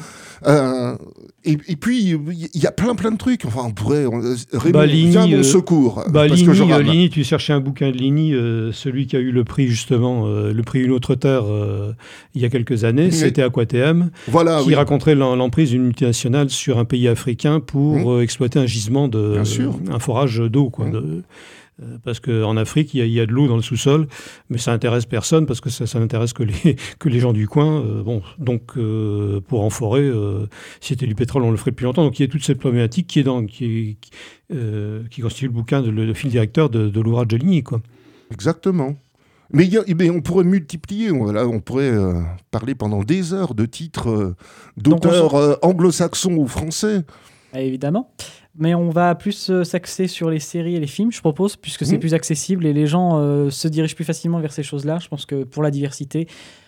et puis, il y a plein de trucs. Enfin, on pourrait... Raymond, viens à mon secours. Ligny, tu cherchais un bouquin de Ligny, celui qui a eu le prix, justement, le prix Une autre terre, il y a quelques années, c'était Aquatem, qui raconterait l'emprise d'une multinationale sur un pays africain pour exploiter un gisement, un forage d'eau, quoi. Parce qu'en Afrique, il y a de l'eau dans le sous-sol, mais ça n'intéresse personne parce que ça n'intéresse que les gens du coin. Donc, pour en forêt, si c'était du pétrole, on le ferait depuis longtemps. Donc, il y a toute cette problématique qui constitue le bouquin, le fil directeur de l'ouvrage de Ligny, quoi. Exactement. Mais on pourrait multiplier, on pourrait parler pendant des heures de titres d'auteurs anglo-saxons ou français. Évidemment. Mais on va plus s'axer sur les séries et les films, je propose, puisque c'est plus accessible et les gens se dirigent plus facilement vers ces choses-là. Je pense que pour la diversité,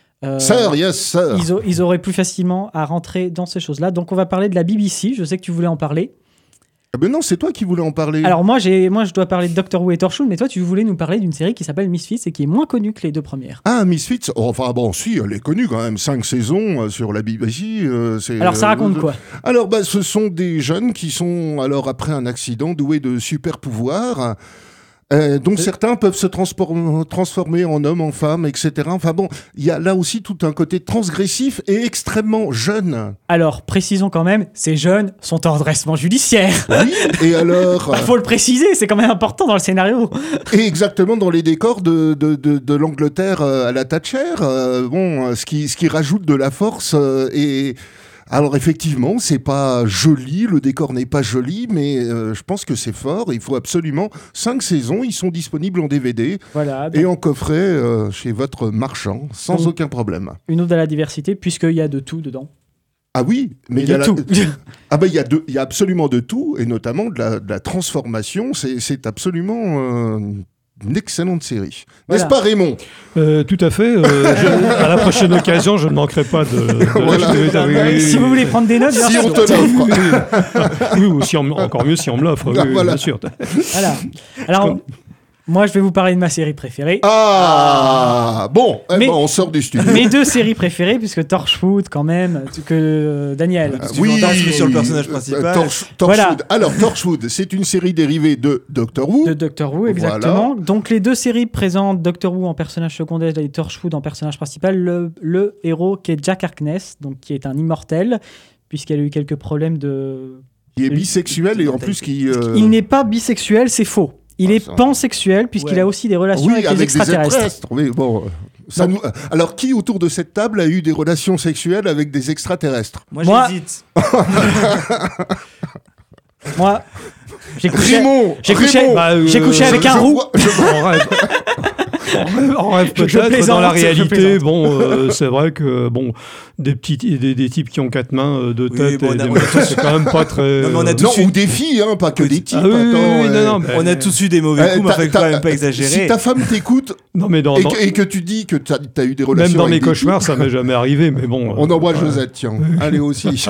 ils auraient plus facilement à rentrer dans ces choses-là. Donc on va parler de la BBC. Je sais que tu voulais en parler. Ben non, c'est toi qui voulais en parler. Alors moi, je dois parler de Doctor Who et Torchwood, mais toi, tu voulais nous parler d'une série qui s'appelle Misfits et qui est moins connue que les 2 premières. Ah, Misfits. Si, elle est connue quand même. 5 saisons sur la BBC. Alors ça raconte quoi ? Alors, ce sont des jeunes qui sont, après un accident, doués de super pouvoirs. Dont certains peuvent se transformer en hommes, en femmes, etc. Enfin bon, il y a là aussi tout un côté transgressif et extrêmement jeune. Alors, précisons quand même, ces jeunes sont en redressement judiciaire. Oui, et alors... faut le préciser, c'est quand même important dans le scénario. Et exactement dans les décors de l'Angleterre à la Thatcher, ce qui rajoute de la force et... Alors effectivement, c'est pas joli, le décor n'est pas joli, mais je pense que c'est fort. Il faut absolument 5 saisons, ils sont disponibles en DVD et en coffret chez votre marchand, sans aucun problème. Une ode à la diversité, puisqu'il y a de tout dedans. Ah oui, mais il y a tout. Il y a absolument de tout, et notamment de la transformation. C'est absolument... une excellente série. N'est-ce pas, Raymond ? Tout à fait. À la prochaine occasion, je ne manquerai pas de... Si vous voulez prendre des notes, si on te l'offre. Oui, ou encore mieux si on me l'offre. Bien sûr. Voilà. Alors, Moi, je vais vous parler de ma série préférée. Bon, on sort du studio. Mes 2 séries préférées, puisque Torchwood, quand même, que Daniel. Oui, sur le personnage principal. Torchwood. Alors, Torchwood, c'est une série dérivée de Doctor Who. De Doctor Who, exactement. Voilà. Donc, les 2 séries présentent Doctor Who en personnage secondaire et Torchwood en personnage principal. Le héros qui est Jack Harkness, donc qui est un immortel, puisqu'il a eu quelques problèmes de... Il est bisexuel et en plus qui... Il n'est pas bisexuel, c'est faux. Il est pansexuel puisqu'il a aussi des relations avec les extraterrestres. Oui, bon, alors, qui autour de cette table a eu des relations sexuelles avec des extraterrestres ? Moi, j'hésite. Moi, j'ai couché avec un roux. En rêve peut-être, dans la réalité, c'est vrai que des types qui ont 4 mains, 2 têtes, c'est quand même pas très... ou des filles, pas que des types. On a tous eu des mauvais coups, mais quand même pas exagérer. Si ta femme t'écoute et que tu dis que t'as eu des relations même dans avec mes cauchemars, ça m'est jamais arrivé, mais bon... On envoie Josette, tiens. Allez aussi.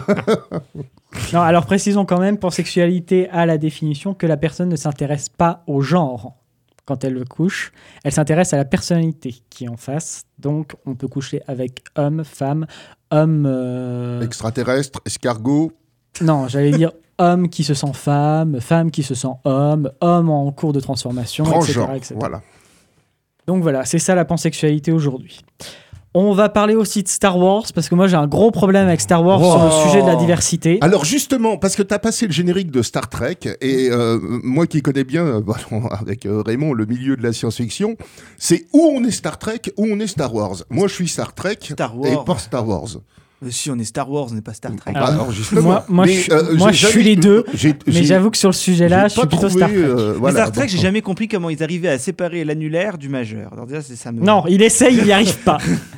Non, alors précisons quand même, pansexualité a la définition que la personne ne s'intéresse pas au genre. Quand elle couche, elle s'intéresse à la personnalité qui est en face. Donc, on peut coucher avec homme, femme, homme... Extraterrestre, escargot. Non, j'allais dire homme qui se sent femme, femme qui se sent homme, homme en cours de transformation, etc., etc. Voilà. Donc voilà, c'est ça la pansexualité aujourd'hui. On va parler aussi de Star Wars, parce que moi j'ai un gros problème avec Star Wars sur le sujet de la diversité. Alors justement, parce que tu as passé le générique de Star Trek, et moi qui connais bien, avec Raymond, le milieu de la science-fiction, c'est où on est Star Trek, où on est Star Wars. Moi je suis Star Trek et pas Star Wars. Si on est Star Wars, on n'est pas Star Trek. Alors justement, moi je suis les deux, mais j'avoue que sur le sujet là, je suis plutôt Star Trek. Mais Star Trek, j'ai jamais compris comment ils arrivaient à séparer l'annulaire du majeur. Alors déjà, c'est ça. Non, il essaye, il n'y arrive pas.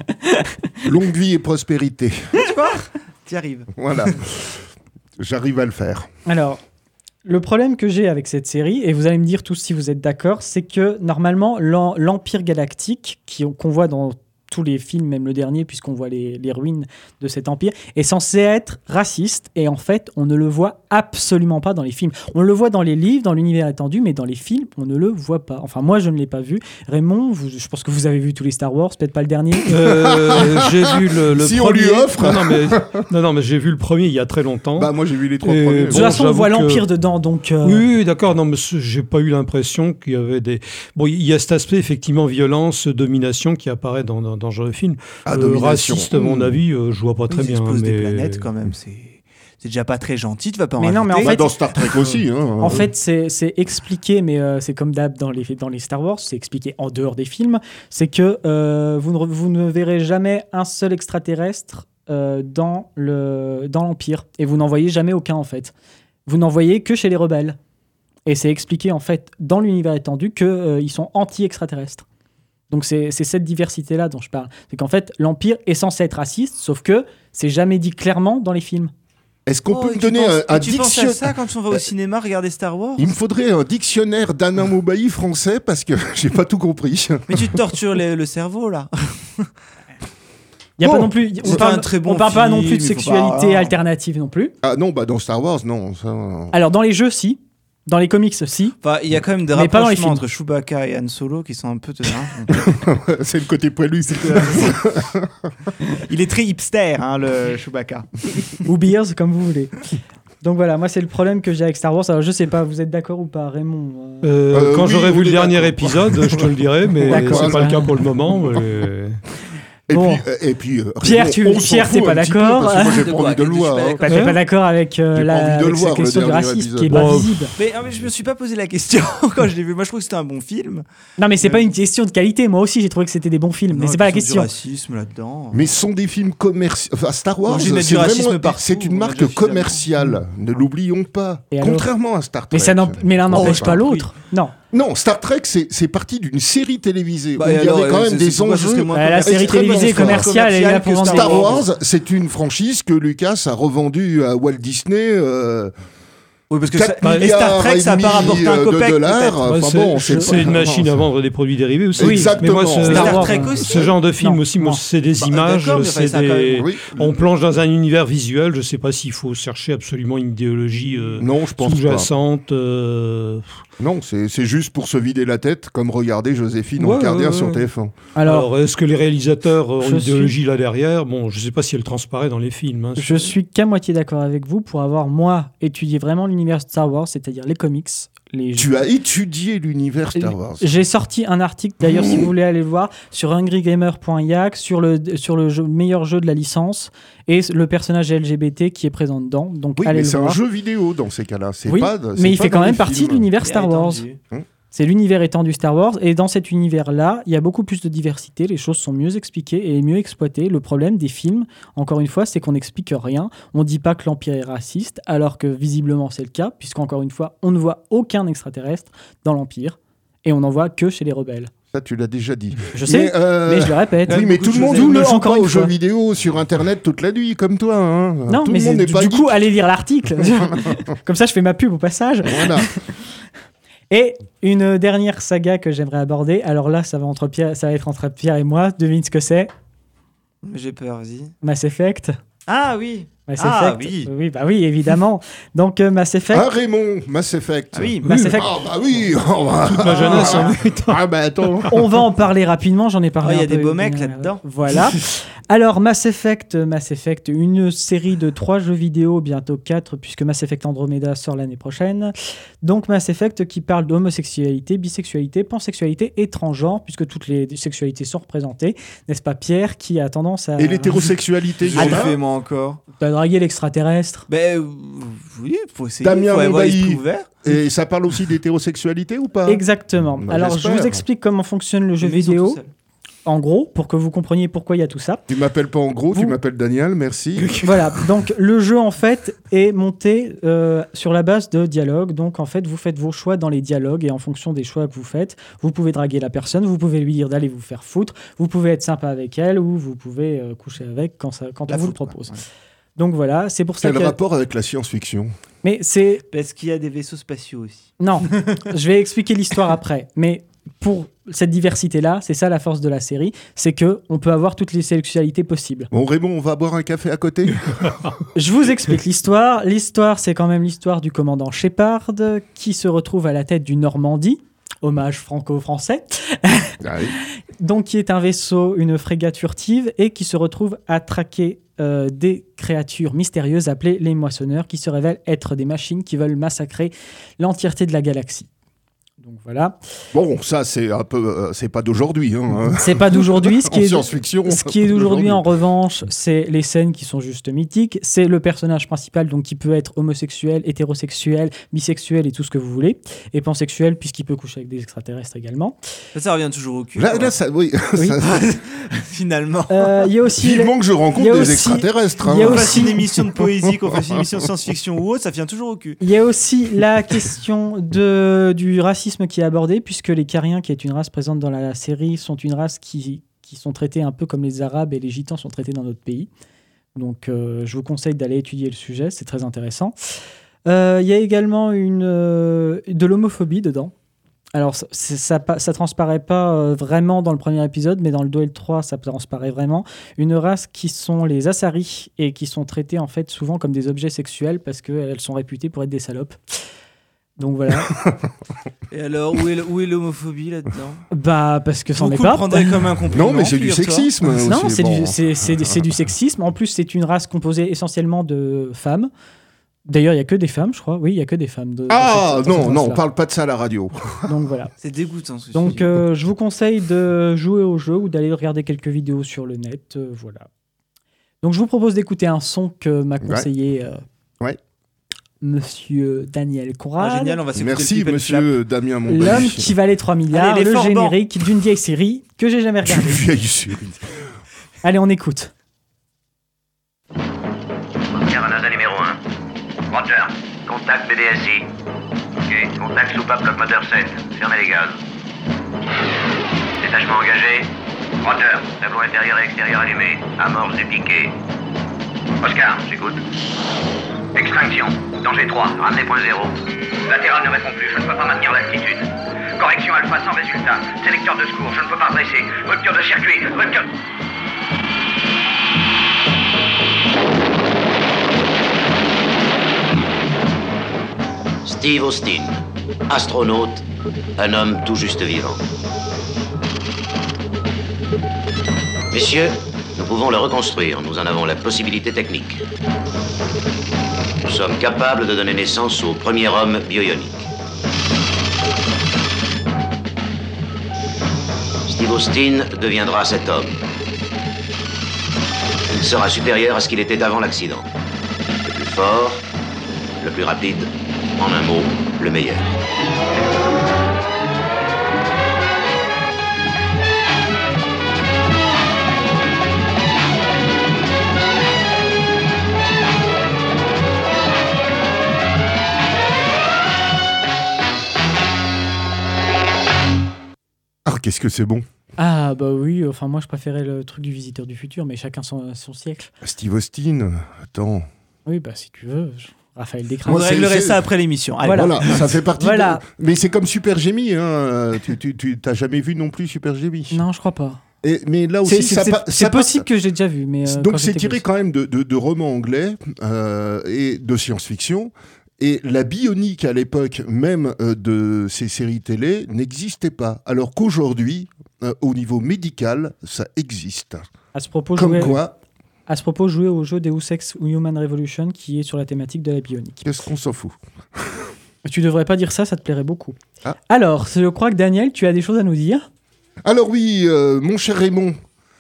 Longue vie et prospérité. Tu vois ? Tu y arrives. Voilà. J'arrive à le faire. Alors, le problème que j'ai avec cette série, et vous allez me dire tous si vous êtes d'accord, c'est que normalement, l'Empire galactique, qu'on voit dans tous les films, même le dernier, puisqu'on voit les ruines de cet empire, est censé être raciste, et en fait, on ne le voit absolument pas dans les films. On le voit dans les livres, dans l'univers étendu, mais dans les films, on ne le voit pas. Enfin, moi, je ne l'ai pas vu. Raymond, je pense que vous avez vu tous les Star Wars, peut-être pas le dernier. J'ai vu le si premier. On lui offre. Non, mais j'ai vu le premier il y a très longtemps. Bah, moi, j'ai vu les 3 premiers. De toute façon, on voit l'Empire dedans, donc... Oui, d'accord. Non, mais j'ai pas eu l'impression qu'il y avait des... Bon, il y a cet aspect, effectivement, violence, domination qui apparaît dans ce genre de film. Raciste, à mon avis, je vois pas très bien. Ils des planètes, quand même, c'est déjà pas très gentil, tu vas pas en rajouter. Non, mais en fait, dans Star Trek aussi. En fait, c'est expliqué, mais c'est comme d'hab dans les Star Wars, c'est expliqué en dehors des films, c'est que vous ne verrez jamais un seul extraterrestre dans l'Empire, et vous n'en voyez jamais aucun, en fait. Vous n'en voyez que chez les rebelles. Et c'est expliqué, en fait, dans l'univers étendu, qu'ils sont anti-extraterrestres. Donc c'est cette diversité-là dont je parle. C'est qu'en fait, l'Empire est censé être raciste, sauf que c'est jamais dit clairement dans les films. Est-ce qu'on peut me donner un dictionnaire ? Tu penses à ça quand on va au cinéma regarder Star Wars ? Il me faudrait un dictionnaire d'Anna Moubahi français parce que j'ai pas tout compris. Mais tu te tortures le cerveau là. Il y a pas non plus. On parle pas non plus de sexualité alternative non plus. Ah non, dans Star Wars, non. Ça... Alors dans les jeux, si. Dans les comics, si. Enfin, il y a quand même des rapprochements entre Chewbacca et Han Solo qui sont un peu... C'est le côté poilu. Il est très hipster, le Chewbacca. Ou Beers, comme vous voulez. Donc voilà, moi c'est le problème que j'ai avec Star Wars. Alors je sais pas, vous êtes d'accord ou pas, Raymond Quand j'aurai vu le dernier épisode, je te le dirai, mais c'est pas le cas pour le moment. Et puis Pierre, t'es pas d'accord. Moi, j'ai pas envie de le voir. T'es pas d'accord avec la question du racisme qui est pas visible. Mais je me suis pas posé la question quand je l'ai vu. Moi, je trouve que c'était un bon film. Non, mais c'est pas une question de qualité. Moi aussi, j'ai trouvé que c'était des bons films. Mais c'est pas la question. Il y a du racisme là-dedans. Mais ce sont des films commerciaux. Enfin, Star Wars, c'est une marque commerciale. Ne l'oublions pas. Contrairement à Star Trek. Mais l'un n'empêche pas l'autre. Non, Star Trek, c'est parti d'une série télévisée où il y avait quand même des enjeux. La série télévisée commerciale, elle est là pour vendre. Star Wars, c'est une franchise que Lucas a revendue à Walt Disney Oui, parce que et Star Trek, ça n'a pas rapporté un copec. C'est une machine à vendre des produits dérivés aussi. Exactement. Mais moi, Star Trek aussi. Ce genre de film aussi, moi, c'est des images, on plonge dans un univers visuel. Je ne sais pas s'il faut chercher absolument une idéologie sous-jacente. Non, c'est juste pour se vider la tête, comme regarder Joséphine en quart d'heure sur TF1. Alors, est-ce que les réalisateurs ont une idéologie là derrière ? Bon, je ne sais pas si elle transparaît dans les films. Je suis qu'à moitié d'accord avec vous pour avoir, moi, étudié vraiment l'univers Star Wars, c'est-à-dire les comics. Tu as étudié l'univers Star Wars. J'ai sorti un article, d'ailleurs, si vous voulez aller le voir, sur hungrygamer.yak, sur le meilleur jeu de la licence et le personnage LGBT qui est présent dedans. Donc, oui, allez mais c'est voir. un jeu vidéo dans ces cas-là. Mais il fait quand même partie de l'univers Star Wars. C'est l'univers étendu Star Wars, et dans cet univers-là, il y a beaucoup plus de diversité, les choses sont mieux expliquées et mieux exploitées. Le problème des films, encore une fois, c'est qu'on n'explique rien. On ne dit pas que l'Empire est raciste, alors que visiblement c'est le cas, puisqu'encore une fois, on ne voit aucun extraterrestre dans l'Empire, et on n'en voit que chez les rebelles. Ça, tu l'as déjà dit. Je sais, mais je le répète. Oui, mais tout le monde ne joue pas aux jeux vidéo sur Internet toute la nuit, comme toi. Hein. Non, tout mais le monde n'est pas du coup, allez lire l'article. Comme ça, je fais ma pub au passage. Voilà. Et une dernière saga que j'aimerais aborder. Alors là, ça va être entre Pierre et moi. Devine ce que c'est. J'ai peur, vas-y. Mass Effect. Ah oui. Mass Effect. Oui. Bah oui, évidemment. Donc Mass Effect. Ah Raymond, Mass Effect. Ah oui, Mass Effect. Ah bah oui. Toute ma jeunesse. Ah bah attends. On va en parler rapidement. J'en ai parlé. Il y a des beaux mecs là-dedans. Voilà. Alors Mass Effect, une série de 3 jeux vidéo, bientôt 4, puisque Mass Effect Andromeda sort l'année prochaine. Donc Mass Effect qui parle d'homosexualité, bisexualité, pansexualité et transgenre, puisque toutes les sexualités sont représentées. N'est-ce pas Pierre qui a tendance à... Et l'hétérosexualité, il y en a. Fais-moi encore. T'as dragué l'extraterrestre. Ben oui, faut essayer. Damien Mombaï. Et ça parle aussi d'hétérosexualité ou pas ? Exactement. Alors je vous explique comment fonctionne le jeu vidéo. En gros, pour que vous compreniez pourquoi il y a tout ça. Tu m'appelles pas en gros, tu m'appelles Daniel, merci. Voilà, donc le jeu en fait est monté sur la base de dialogues. Donc en fait, vous faites vos choix dans les dialogues et en fonction des choix que vous faites, vous pouvez draguer la personne, vous pouvez lui dire d'aller vous faire foutre, vous pouvez être sympa avec elle ou vous pouvez coucher avec quand on vous le propose. Ouais. Donc voilà, c'est pour ça Quel rapport avec la science-fiction ? Mais c'est... Parce qu'il y a des vaisseaux spatiaux aussi. Non, je vais expliquer l'histoire après, mais... Pour cette diversité-là, c'est ça la force de la série, c'est qu'on peut avoir toutes les sexualités possibles. Bon Raymond, on va boire un café à côté. Je vous explique l'histoire. L'histoire, c'est quand même l'histoire du commandant Shepard qui se retrouve à la tête du Normandie, hommage franco-français, donc qui est un vaisseau, une frégate furtive, et qui se retrouve à traquer des créatures mystérieuses appelées les moissonneurs, qui se révèlent être des machines qui veulent massacrer l'entièreté de la galaxie. Donc voilà. Bon, ça c'est un peu, c'est pas d'aujourd'hui. Hein. C'est pas d'aujourd'hui. Ce qui est science-fiction. Ce qui est d'aujourd'hui, en revanche, c'est les scènes qui sont juste mythiques. C'est le personnage principal, donc qui peut être homosexuel, hétérosexuel, bisexuel et tout ce que vous voulez, et pansexuel puisqu'il peut coucher avec des extraterrestres également. Ça revient toujours au cul. Là, ça, oui. Finalement. Il y a aussi. Vivement que je rencontre des extraterrestres. Il y a aussi une émission de poésie, qu'on fasse une émission de science-fiction ou autre, ça vient toujours au cul. Il y a aussi la question du racisme qui est abordé, puisque les Cariens, qui est une race présente dans la série, sont une race qui sont traités un peu comme les Arabes et les Gitans sont traités dans notre pays. Donc je vous conseille d'aller étudier le sujet, c'est très intéressant. Il y a également de l'homophobie dedans. Alors ça transparaît pas vraiment dans le premier épisode, mais dans le 2 et le 3, ça transparaît vraiment. Une race qui sont les Asari et qui sont traités en fait souvent comme des objets sexuels parce qu'elles sont réputées pour être des salopes. Donc voilà. Et alors, où est l'homophobie là-dedans ? Bah, parce que c'en est pas. Beaucoup le prendraient comme un compliment. Non, mais c'est du sexisme. Non, c'est du sexisme. En plus, c'est une race composée essentiellement de femmes. D'ailleurs, il n'y a que des femmes, je crois. Oui, il n'y a que des femmes. Non, on ne parle pas de ça à la radio. Donc voilà. C'est dégoûtant. Donc je vous conseille de jouer au jeu ou d'aller regarder quelques vidéos sur le net. Voilà. Donc je vous propose d'écouter un son que m'a conseillé Monsieur Daniel Conrad. Génial, on va s'écouter. Merci Monsieur Damien Mombaï. L'homme qui valait 3 milliards, le générique d'une vieille série que j'ai jamais regardée. Une vieille série. Allez, on écoute. Caranada numéro 1. Roger. Contact BDSI. Ok. Contact soupape bloc moteur 7. Fermez les gaz. Détachement engagé. Roger. Tableau intérieur et extérieur allumé. Amorce du piquet. Oscar, j'écoute. Extinction. Danger 3. Ramenez point 0. Latéral ne répond plus. Je ne peux pas maintenir l'altitude. Correction alpha sans résultat. Sélecteur de secours. Je ne peux pas dresser. Rupture de circuit. Rupture... Steve Austin, astronaute, un homme tout juste vivant. Messieurs, nous pouvons le reconstruire. Nous en avons la possibilité technique. Nous sommes capables de donner naissance au premier homme bioionique. Steve Austin deviendra cet homme. Il sera supérieur à ce qu'il était avant l'accident. Le plus fort, le plus rapide, en un mot, le meilleur. Ah, qu'est-ce que c'est bon. Ah bah oui, enfin moi je préférais le truc du Visiteur du Futur, mais chacun son siècle. Steve Austin, attends. Oui, bah si tu veux, Raphaël Descraques. On réglerait ça après l'émission. Allez, voilà, ça fait partie de... Mais c'est comme Super Gémy, hein. Tu t'as jamais vu non plus Super Gémy? Non, je crois pas. Mais là aussi, c'est possible que j'ai déjà vu. Mais donc c'est tiré quand même de romans anglais et de science-fiction. Et la bionique à l'époque même de ces séries télé n'existait pas. Alors qu'aujourd'hui, au niveau médical, ça existe. À ce propos, jouer au jeu Deus Ex Human Revolution qui est sur la thématique de la bionique. Qu'est-ce qu'on s'en fout? Tu devrais pas dire ça, ça te plairait beaucoup. Ah. Alors, je crois que Daniel, tu as des choses à nous dire. Alors oui, mon cher Raymond,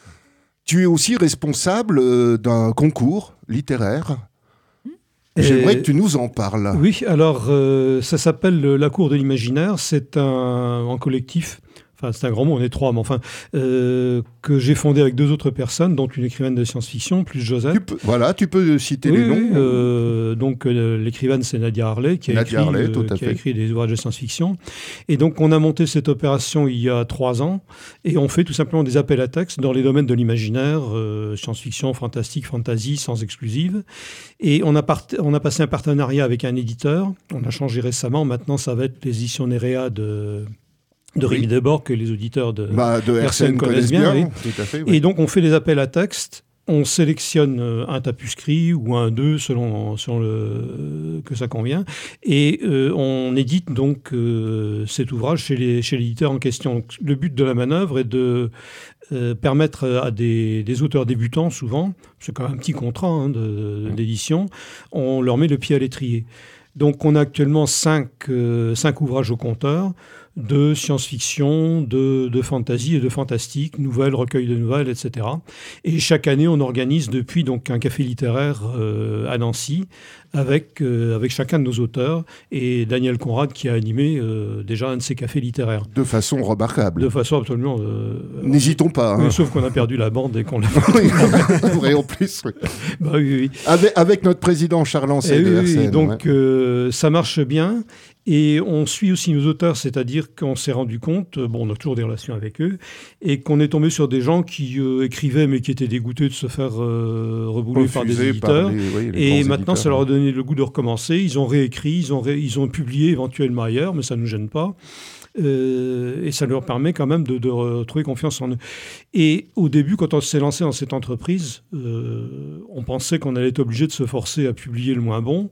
tu es aussi responsable d'un concours littéraire. J'aimerais que tu nous en parles. Oui, alors ça s'appelle la Cour de l'Imaginaire. C'est un collectif, enfin c'est un grand mot, on est trois, mais enfin, que j'ai fondé avec deux autres personnes, dont une écrivaine de science-fiction, plus Josette. Tu peux citer les noms. Donc l'écrivaine, c'est Nadia Harley, qui a écrit des ouvrages de science-fiction. Et donc on a monté cette opération il y a 3 ans, et on fait tout simplement des appels à textes dans les domaines de l'imaginaire, science-fiction, fantastique, fantasy, sans exclusive. Et on a passé un partenariat avec un éditeur. On a changé récemment. Maintenant, ça va être les éditions Nerea de Rémi Debord, que les auditeurs de RCN connaissent bien. Oui. Tout à fait, oui. Et donc, on fait des appels à texte. On sélectionne un tapuscrit ou un 2 selon que ça convient. Et on édite donc cet ouvrage chez l'éditeur en question. Donc, le but de la manœuvre est de permettre à des auteurs débutants, souvent, c'est quand même un petit contrat d'édition, on leur met le pied à l'étrier. Donc on a actuellement 5 ouvrages au compteur, de science-fiction, de fantasy et de fantastique, nouvelles, recueils de nouvelles, etc. Et chaque année, on organise depuis donc un café littéraire à Nancy avec chacun de nos auteurs et Daniel Conrad qui a animé déjà un de ces cafés littéraires. De façon remarquable. De façon absolument... N'hésitons pas. Oui, sauf qu'on a perdu la bande et qu'on l'a... Oui, en plus. Oui. Bah, oui. Avec notre président Charles Ancet de RCN. Oui, donc ça marche bien. Et on suit aussi nos auteurs, c'est-à-dire qu'on s'est rendu compte, on a toujours des relations avec eux, et qu'on est tombé sur des gens qui écrivaient mais qui étaient dégoûtés de se faire rebouler par des éditeurs. Et maintenant, ça leur a donné le goût de recommencer. Ils ont réécrit, ils ont publié éventuellement ailleurs, mais ça ne nous gêne pas. Et ça leur permet quand même de retrouver confiance en eux. Et au début, quand on s'est lancé dans cette entreprise, on pensait qu'on allait être obligé de se forcer à publier le moins bon.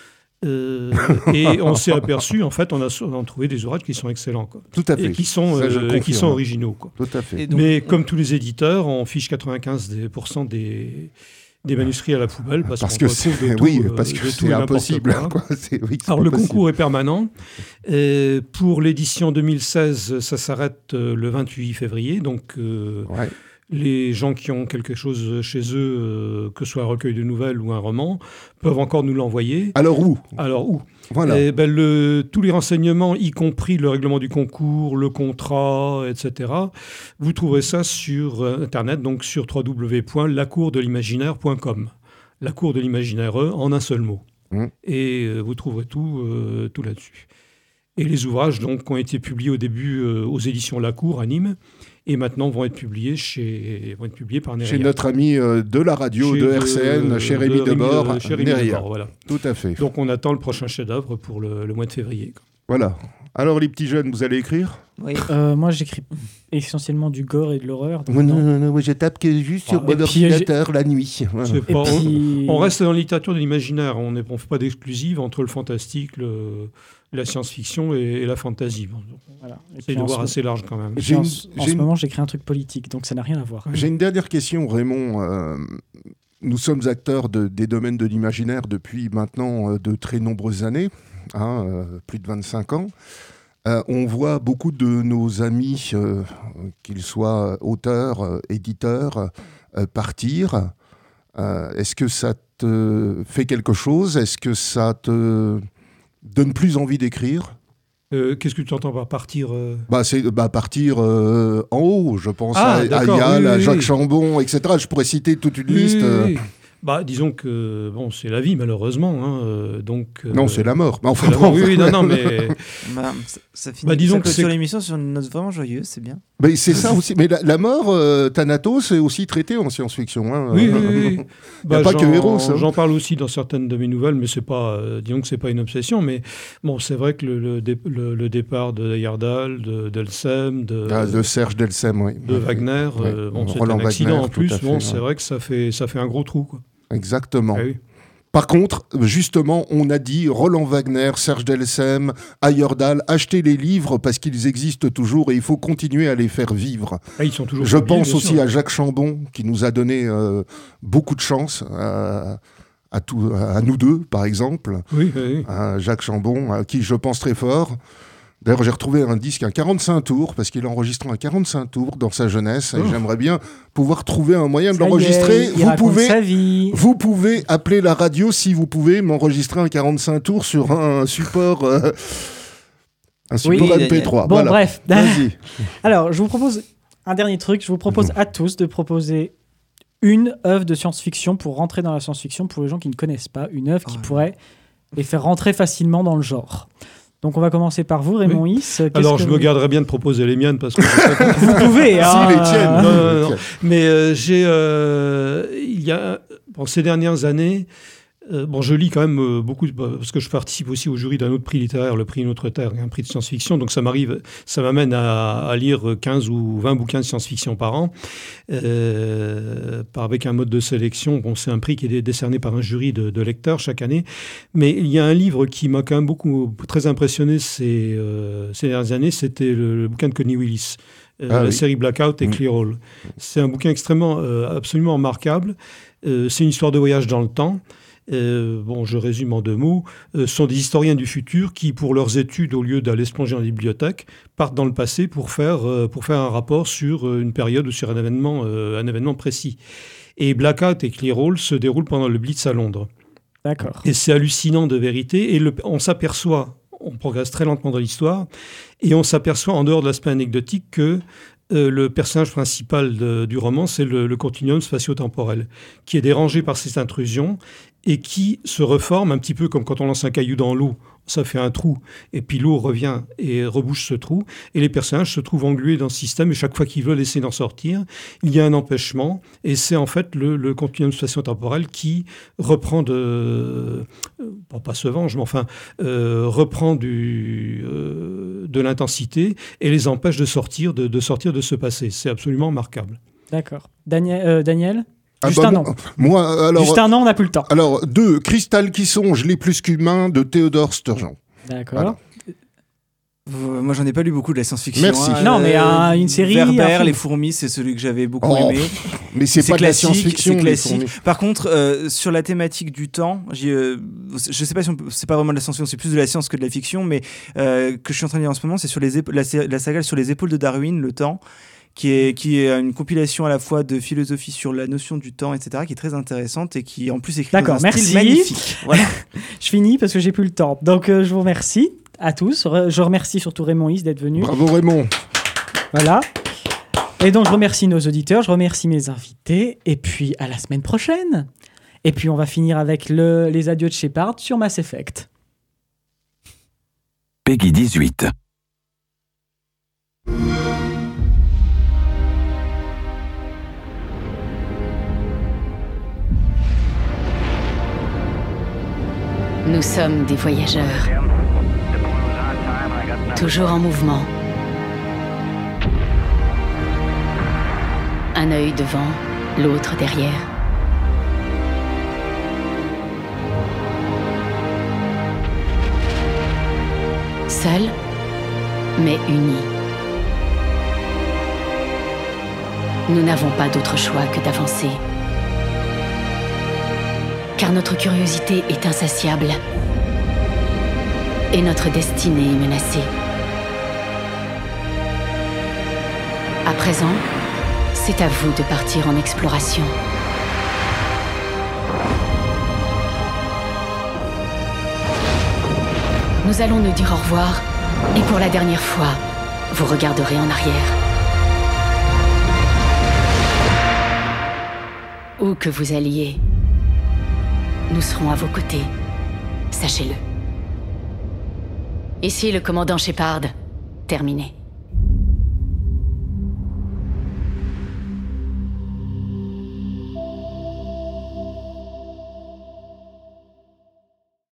Et on s'est aperçu, en fait, on a trouvé des ouvrages qui sont excellents, quoi. Tout à fait. Et qui sont originaux, quoi. Tout à fait. Donc, mais comme tous les éditeurs, on fiche 95% des manuscrits à la poubelle parce que c'est impossible. Alors le concours est permanent. Pour l'édition 2016, ça s'arrête le 28 février, donc. Les gens qui ont quelque chose chez eux, que ce soit un recueil de nouvelles ou un roman, peuvent encore nous l'envoyer. Alors où Voilà. Tous les renseignements, y compris le règlement du concours, le contrat, etc., vous trouverez ça sur Internet, donc sur www.lacourdelimaginaire.com. La Cour de l'Imaginaire, en un seul mot. Et vous trouverez tout là-dessus. Et les ouvrages donc, ont été publiés au début aux éditions La Cour à Nîmes. et maintenant vont être publiés par Neria. Chez notre ami de la radio, de RCN, chez Rémi Debord, Neria. Voilà. Tout à fait. Donc on attend le prochain chef-d'œuvre pour le mois de février. Voilà. Alors les petits jeunes, vous allez écrire ? Oui. Moi j'écris essentiellement du gore et de l'horreur. Non, je tape juste sur mon ordinateur la nuit. Voilà. On reste dans la littérature de l'imaginaire, on ne fait pas d'exclusive entre le fantastique, la science-fiction et la fantasy. Voilà. C'est de voir assez large quand même. En ce moment j'écris un truc politique, donc ça n'a rien à voir. J'ai une dernière question, Raymond. Nous sommes acteurs des domaines de l'imaginaire depuis maintenant de très nombreuses années, plus de 25 ans. On voit beaucoup de nos amis, qu'ils soient auteurs, éditeurs, partir. Est-ce que ça te fait quelque chose ? Est-ce que ça te donne plus envie d'écrire ? Qu'est-ce que tu entends par partir C'est partir en haut, je pense à Yal, à Jacques Chambon, etc. Je pourrais citer toute une liste. Disons que c'est la vie malheureusement, non, c'est la mort. Mais ça finit. Disons que sur l'émission sur une note vraiment joyeuse, c'est bien. Mais c'est ça aussi. Mais la mort, Thanatos, c'est aussi traité en science-fiction. Oui. Il n'y a pas que Héros. J'en parle aussi dans certaines de mes nouvelles, mais c'est pas, disons que c'est pas une obsession. Mais c'est vrai que le départ de Heyerdahl, d'Elsem, de Serge Delsem, oui. de Wagner, c'est un accident Wagner, en plus. Fait, c'est vrai que ça fait un gros trou, quoi. Exactement. Ah oui. Par contre, justement, on a dit Roland Wagner, Serge Delsem, Heyerdahl, achetez les livres parce qu'ils existent toujours et il faut continuer à les faire vivre. Ils sont toujours Je pense aussi à Jacques Chambon qui nous a donné beaucoup de chance, à nous deux par exemple. Oui. À Jacques Chambon, à qui je pense très fort. D'ailleurs, j'ai retrouvé un disque, un 45 tours, parce qu'il a enregistré un 45 tours dans sa jeunesse. Et j'aimerais bien pouvoir trouver un moyen de l'enregistrer. Vous pouvez appeler la radio si vous pouvez m'enregistrer un 45 tours sur un support, MP3. Bon, bref. Vas-y. Alors, je vous propose un dernier truc. Je vous propose à tous de proposer une œuvre de science-fiction pour rentrer dans la science-fiction pour les gens qui ne connaissent pas. Une œuvre qui pourrait les faire rentrer facilement dans le genre. Donc on va commencer par vous, Raymond Is. Alors je me garderais bien de proposer les miennes parce que vous pouvez. Si les tiennes. Non. Mais il y a ces dernières années. Je lis quand même beaucoup, parce que je participe aussi au jury d'un autre prix littéraire, le prix Notre Terre, un prix de science-fiction, donc ça m'amène à lire 15 ou 20 bouquins de science-fiction par an, avec un mode de sélection. C'est un prix qui est décerné par un jury de lecteurs chaque année, mais il y a un livre qui m'a quand même très impressionné ces dernières années, c'était le bouquin de Connie Willis. La série Blackout et Clearhall. C'est un bouquin absolument remarquable. C'est une histoire de voyage dans le temps. Je résume en 2 mots. Sont des historiens du futur qui, pour leurs études, au lieu d'aller se plonger dans la bibliothèque, partent dans le passé pour faire un rapport sur une période ou sur un événement précis. Et Blackout et Clearhall se déroulent pendant le Blitz à Londres. D'accord. Et c'est hallucinant de vérité. Et on s'aperçoit, on progresse très lentement dans l'histoire, et on s'aperçoit, en dehors de l'aspect anecdotique, que le personnage principal du roman, c'est le continuum spatio-temporel, qui est dérangé par ces intrusions et qui se reforme un petit peu comme quand on lance un caillou dans l'eau. Ça fait un trou, et puis l'eau revient et rebouche ce trou, et les personnages se trouvent englués dans ce système, et chaque fois qu'ils veulent essayer d'en sortir, il y a un empêchement, et c'est en fait le continuum spatio-temporel qui reprend pas se venge, mais reprend de l'intensité, et les empêche de sortir de ce passé. C'est absolument remarquable. D'accord. Daniel Juste un an. Juste un an, on n'a plus le temps. Alors, 2, Cristal qui songe, les plus qu'humains de Théodore Sturgeon. D'accord. Voilà. Moi, j'en ai pas lu beaucoup de la science-fiction. Merci. Non, mais une série. Werber, Les Fourmis, c'est celui que j'avais beaucoup aimé. Mais c'est pas classique, de la science-fiction. C'est classique. Par contre, sur la thématique du temps, je sais pas si c'est pas vraiment de la science-fiction, c'est plus de la science que de la fiction, mais que je suis en train de lire en ce moment, c'est sur la saga sur les épaules de Darwin, Le Temps. Qui est une compilation à la fois de philosophie sur la notion du temps, etc., qui est très intéressante et qui en plus écrit dans un style magnifique. Voilà. Je finis parce que j'ai plus le temps. Donc je vous remercie à tous. Je remercie surtout Raymond Is d'être venu. Bravo Raymond. Voilà. Et donc je remercie nos auditeurs, je remercie mes invités, et puis à la semaine prochaine. Et puis on va finir avec les adieux de Shepard sur Mass Effect. Peggy 18. Nous sommes des voyageurs, toujours en mouvement. Un œil devant, l'autre derrière. Seuls, mais unis. Nous n'avons pas d'autre choix que d'avancer. Car notre curiosité est insatiable. Et notre destinée est menacée. À présent, c'est à vous de partir en exploration. Nous allons nous dire au revoir, et pour la dernière fois, vous regarderez en arrière. Où que vous alliez, nous serons à vos côtés, sachez-le. Ici le commandant Shepard, terminé.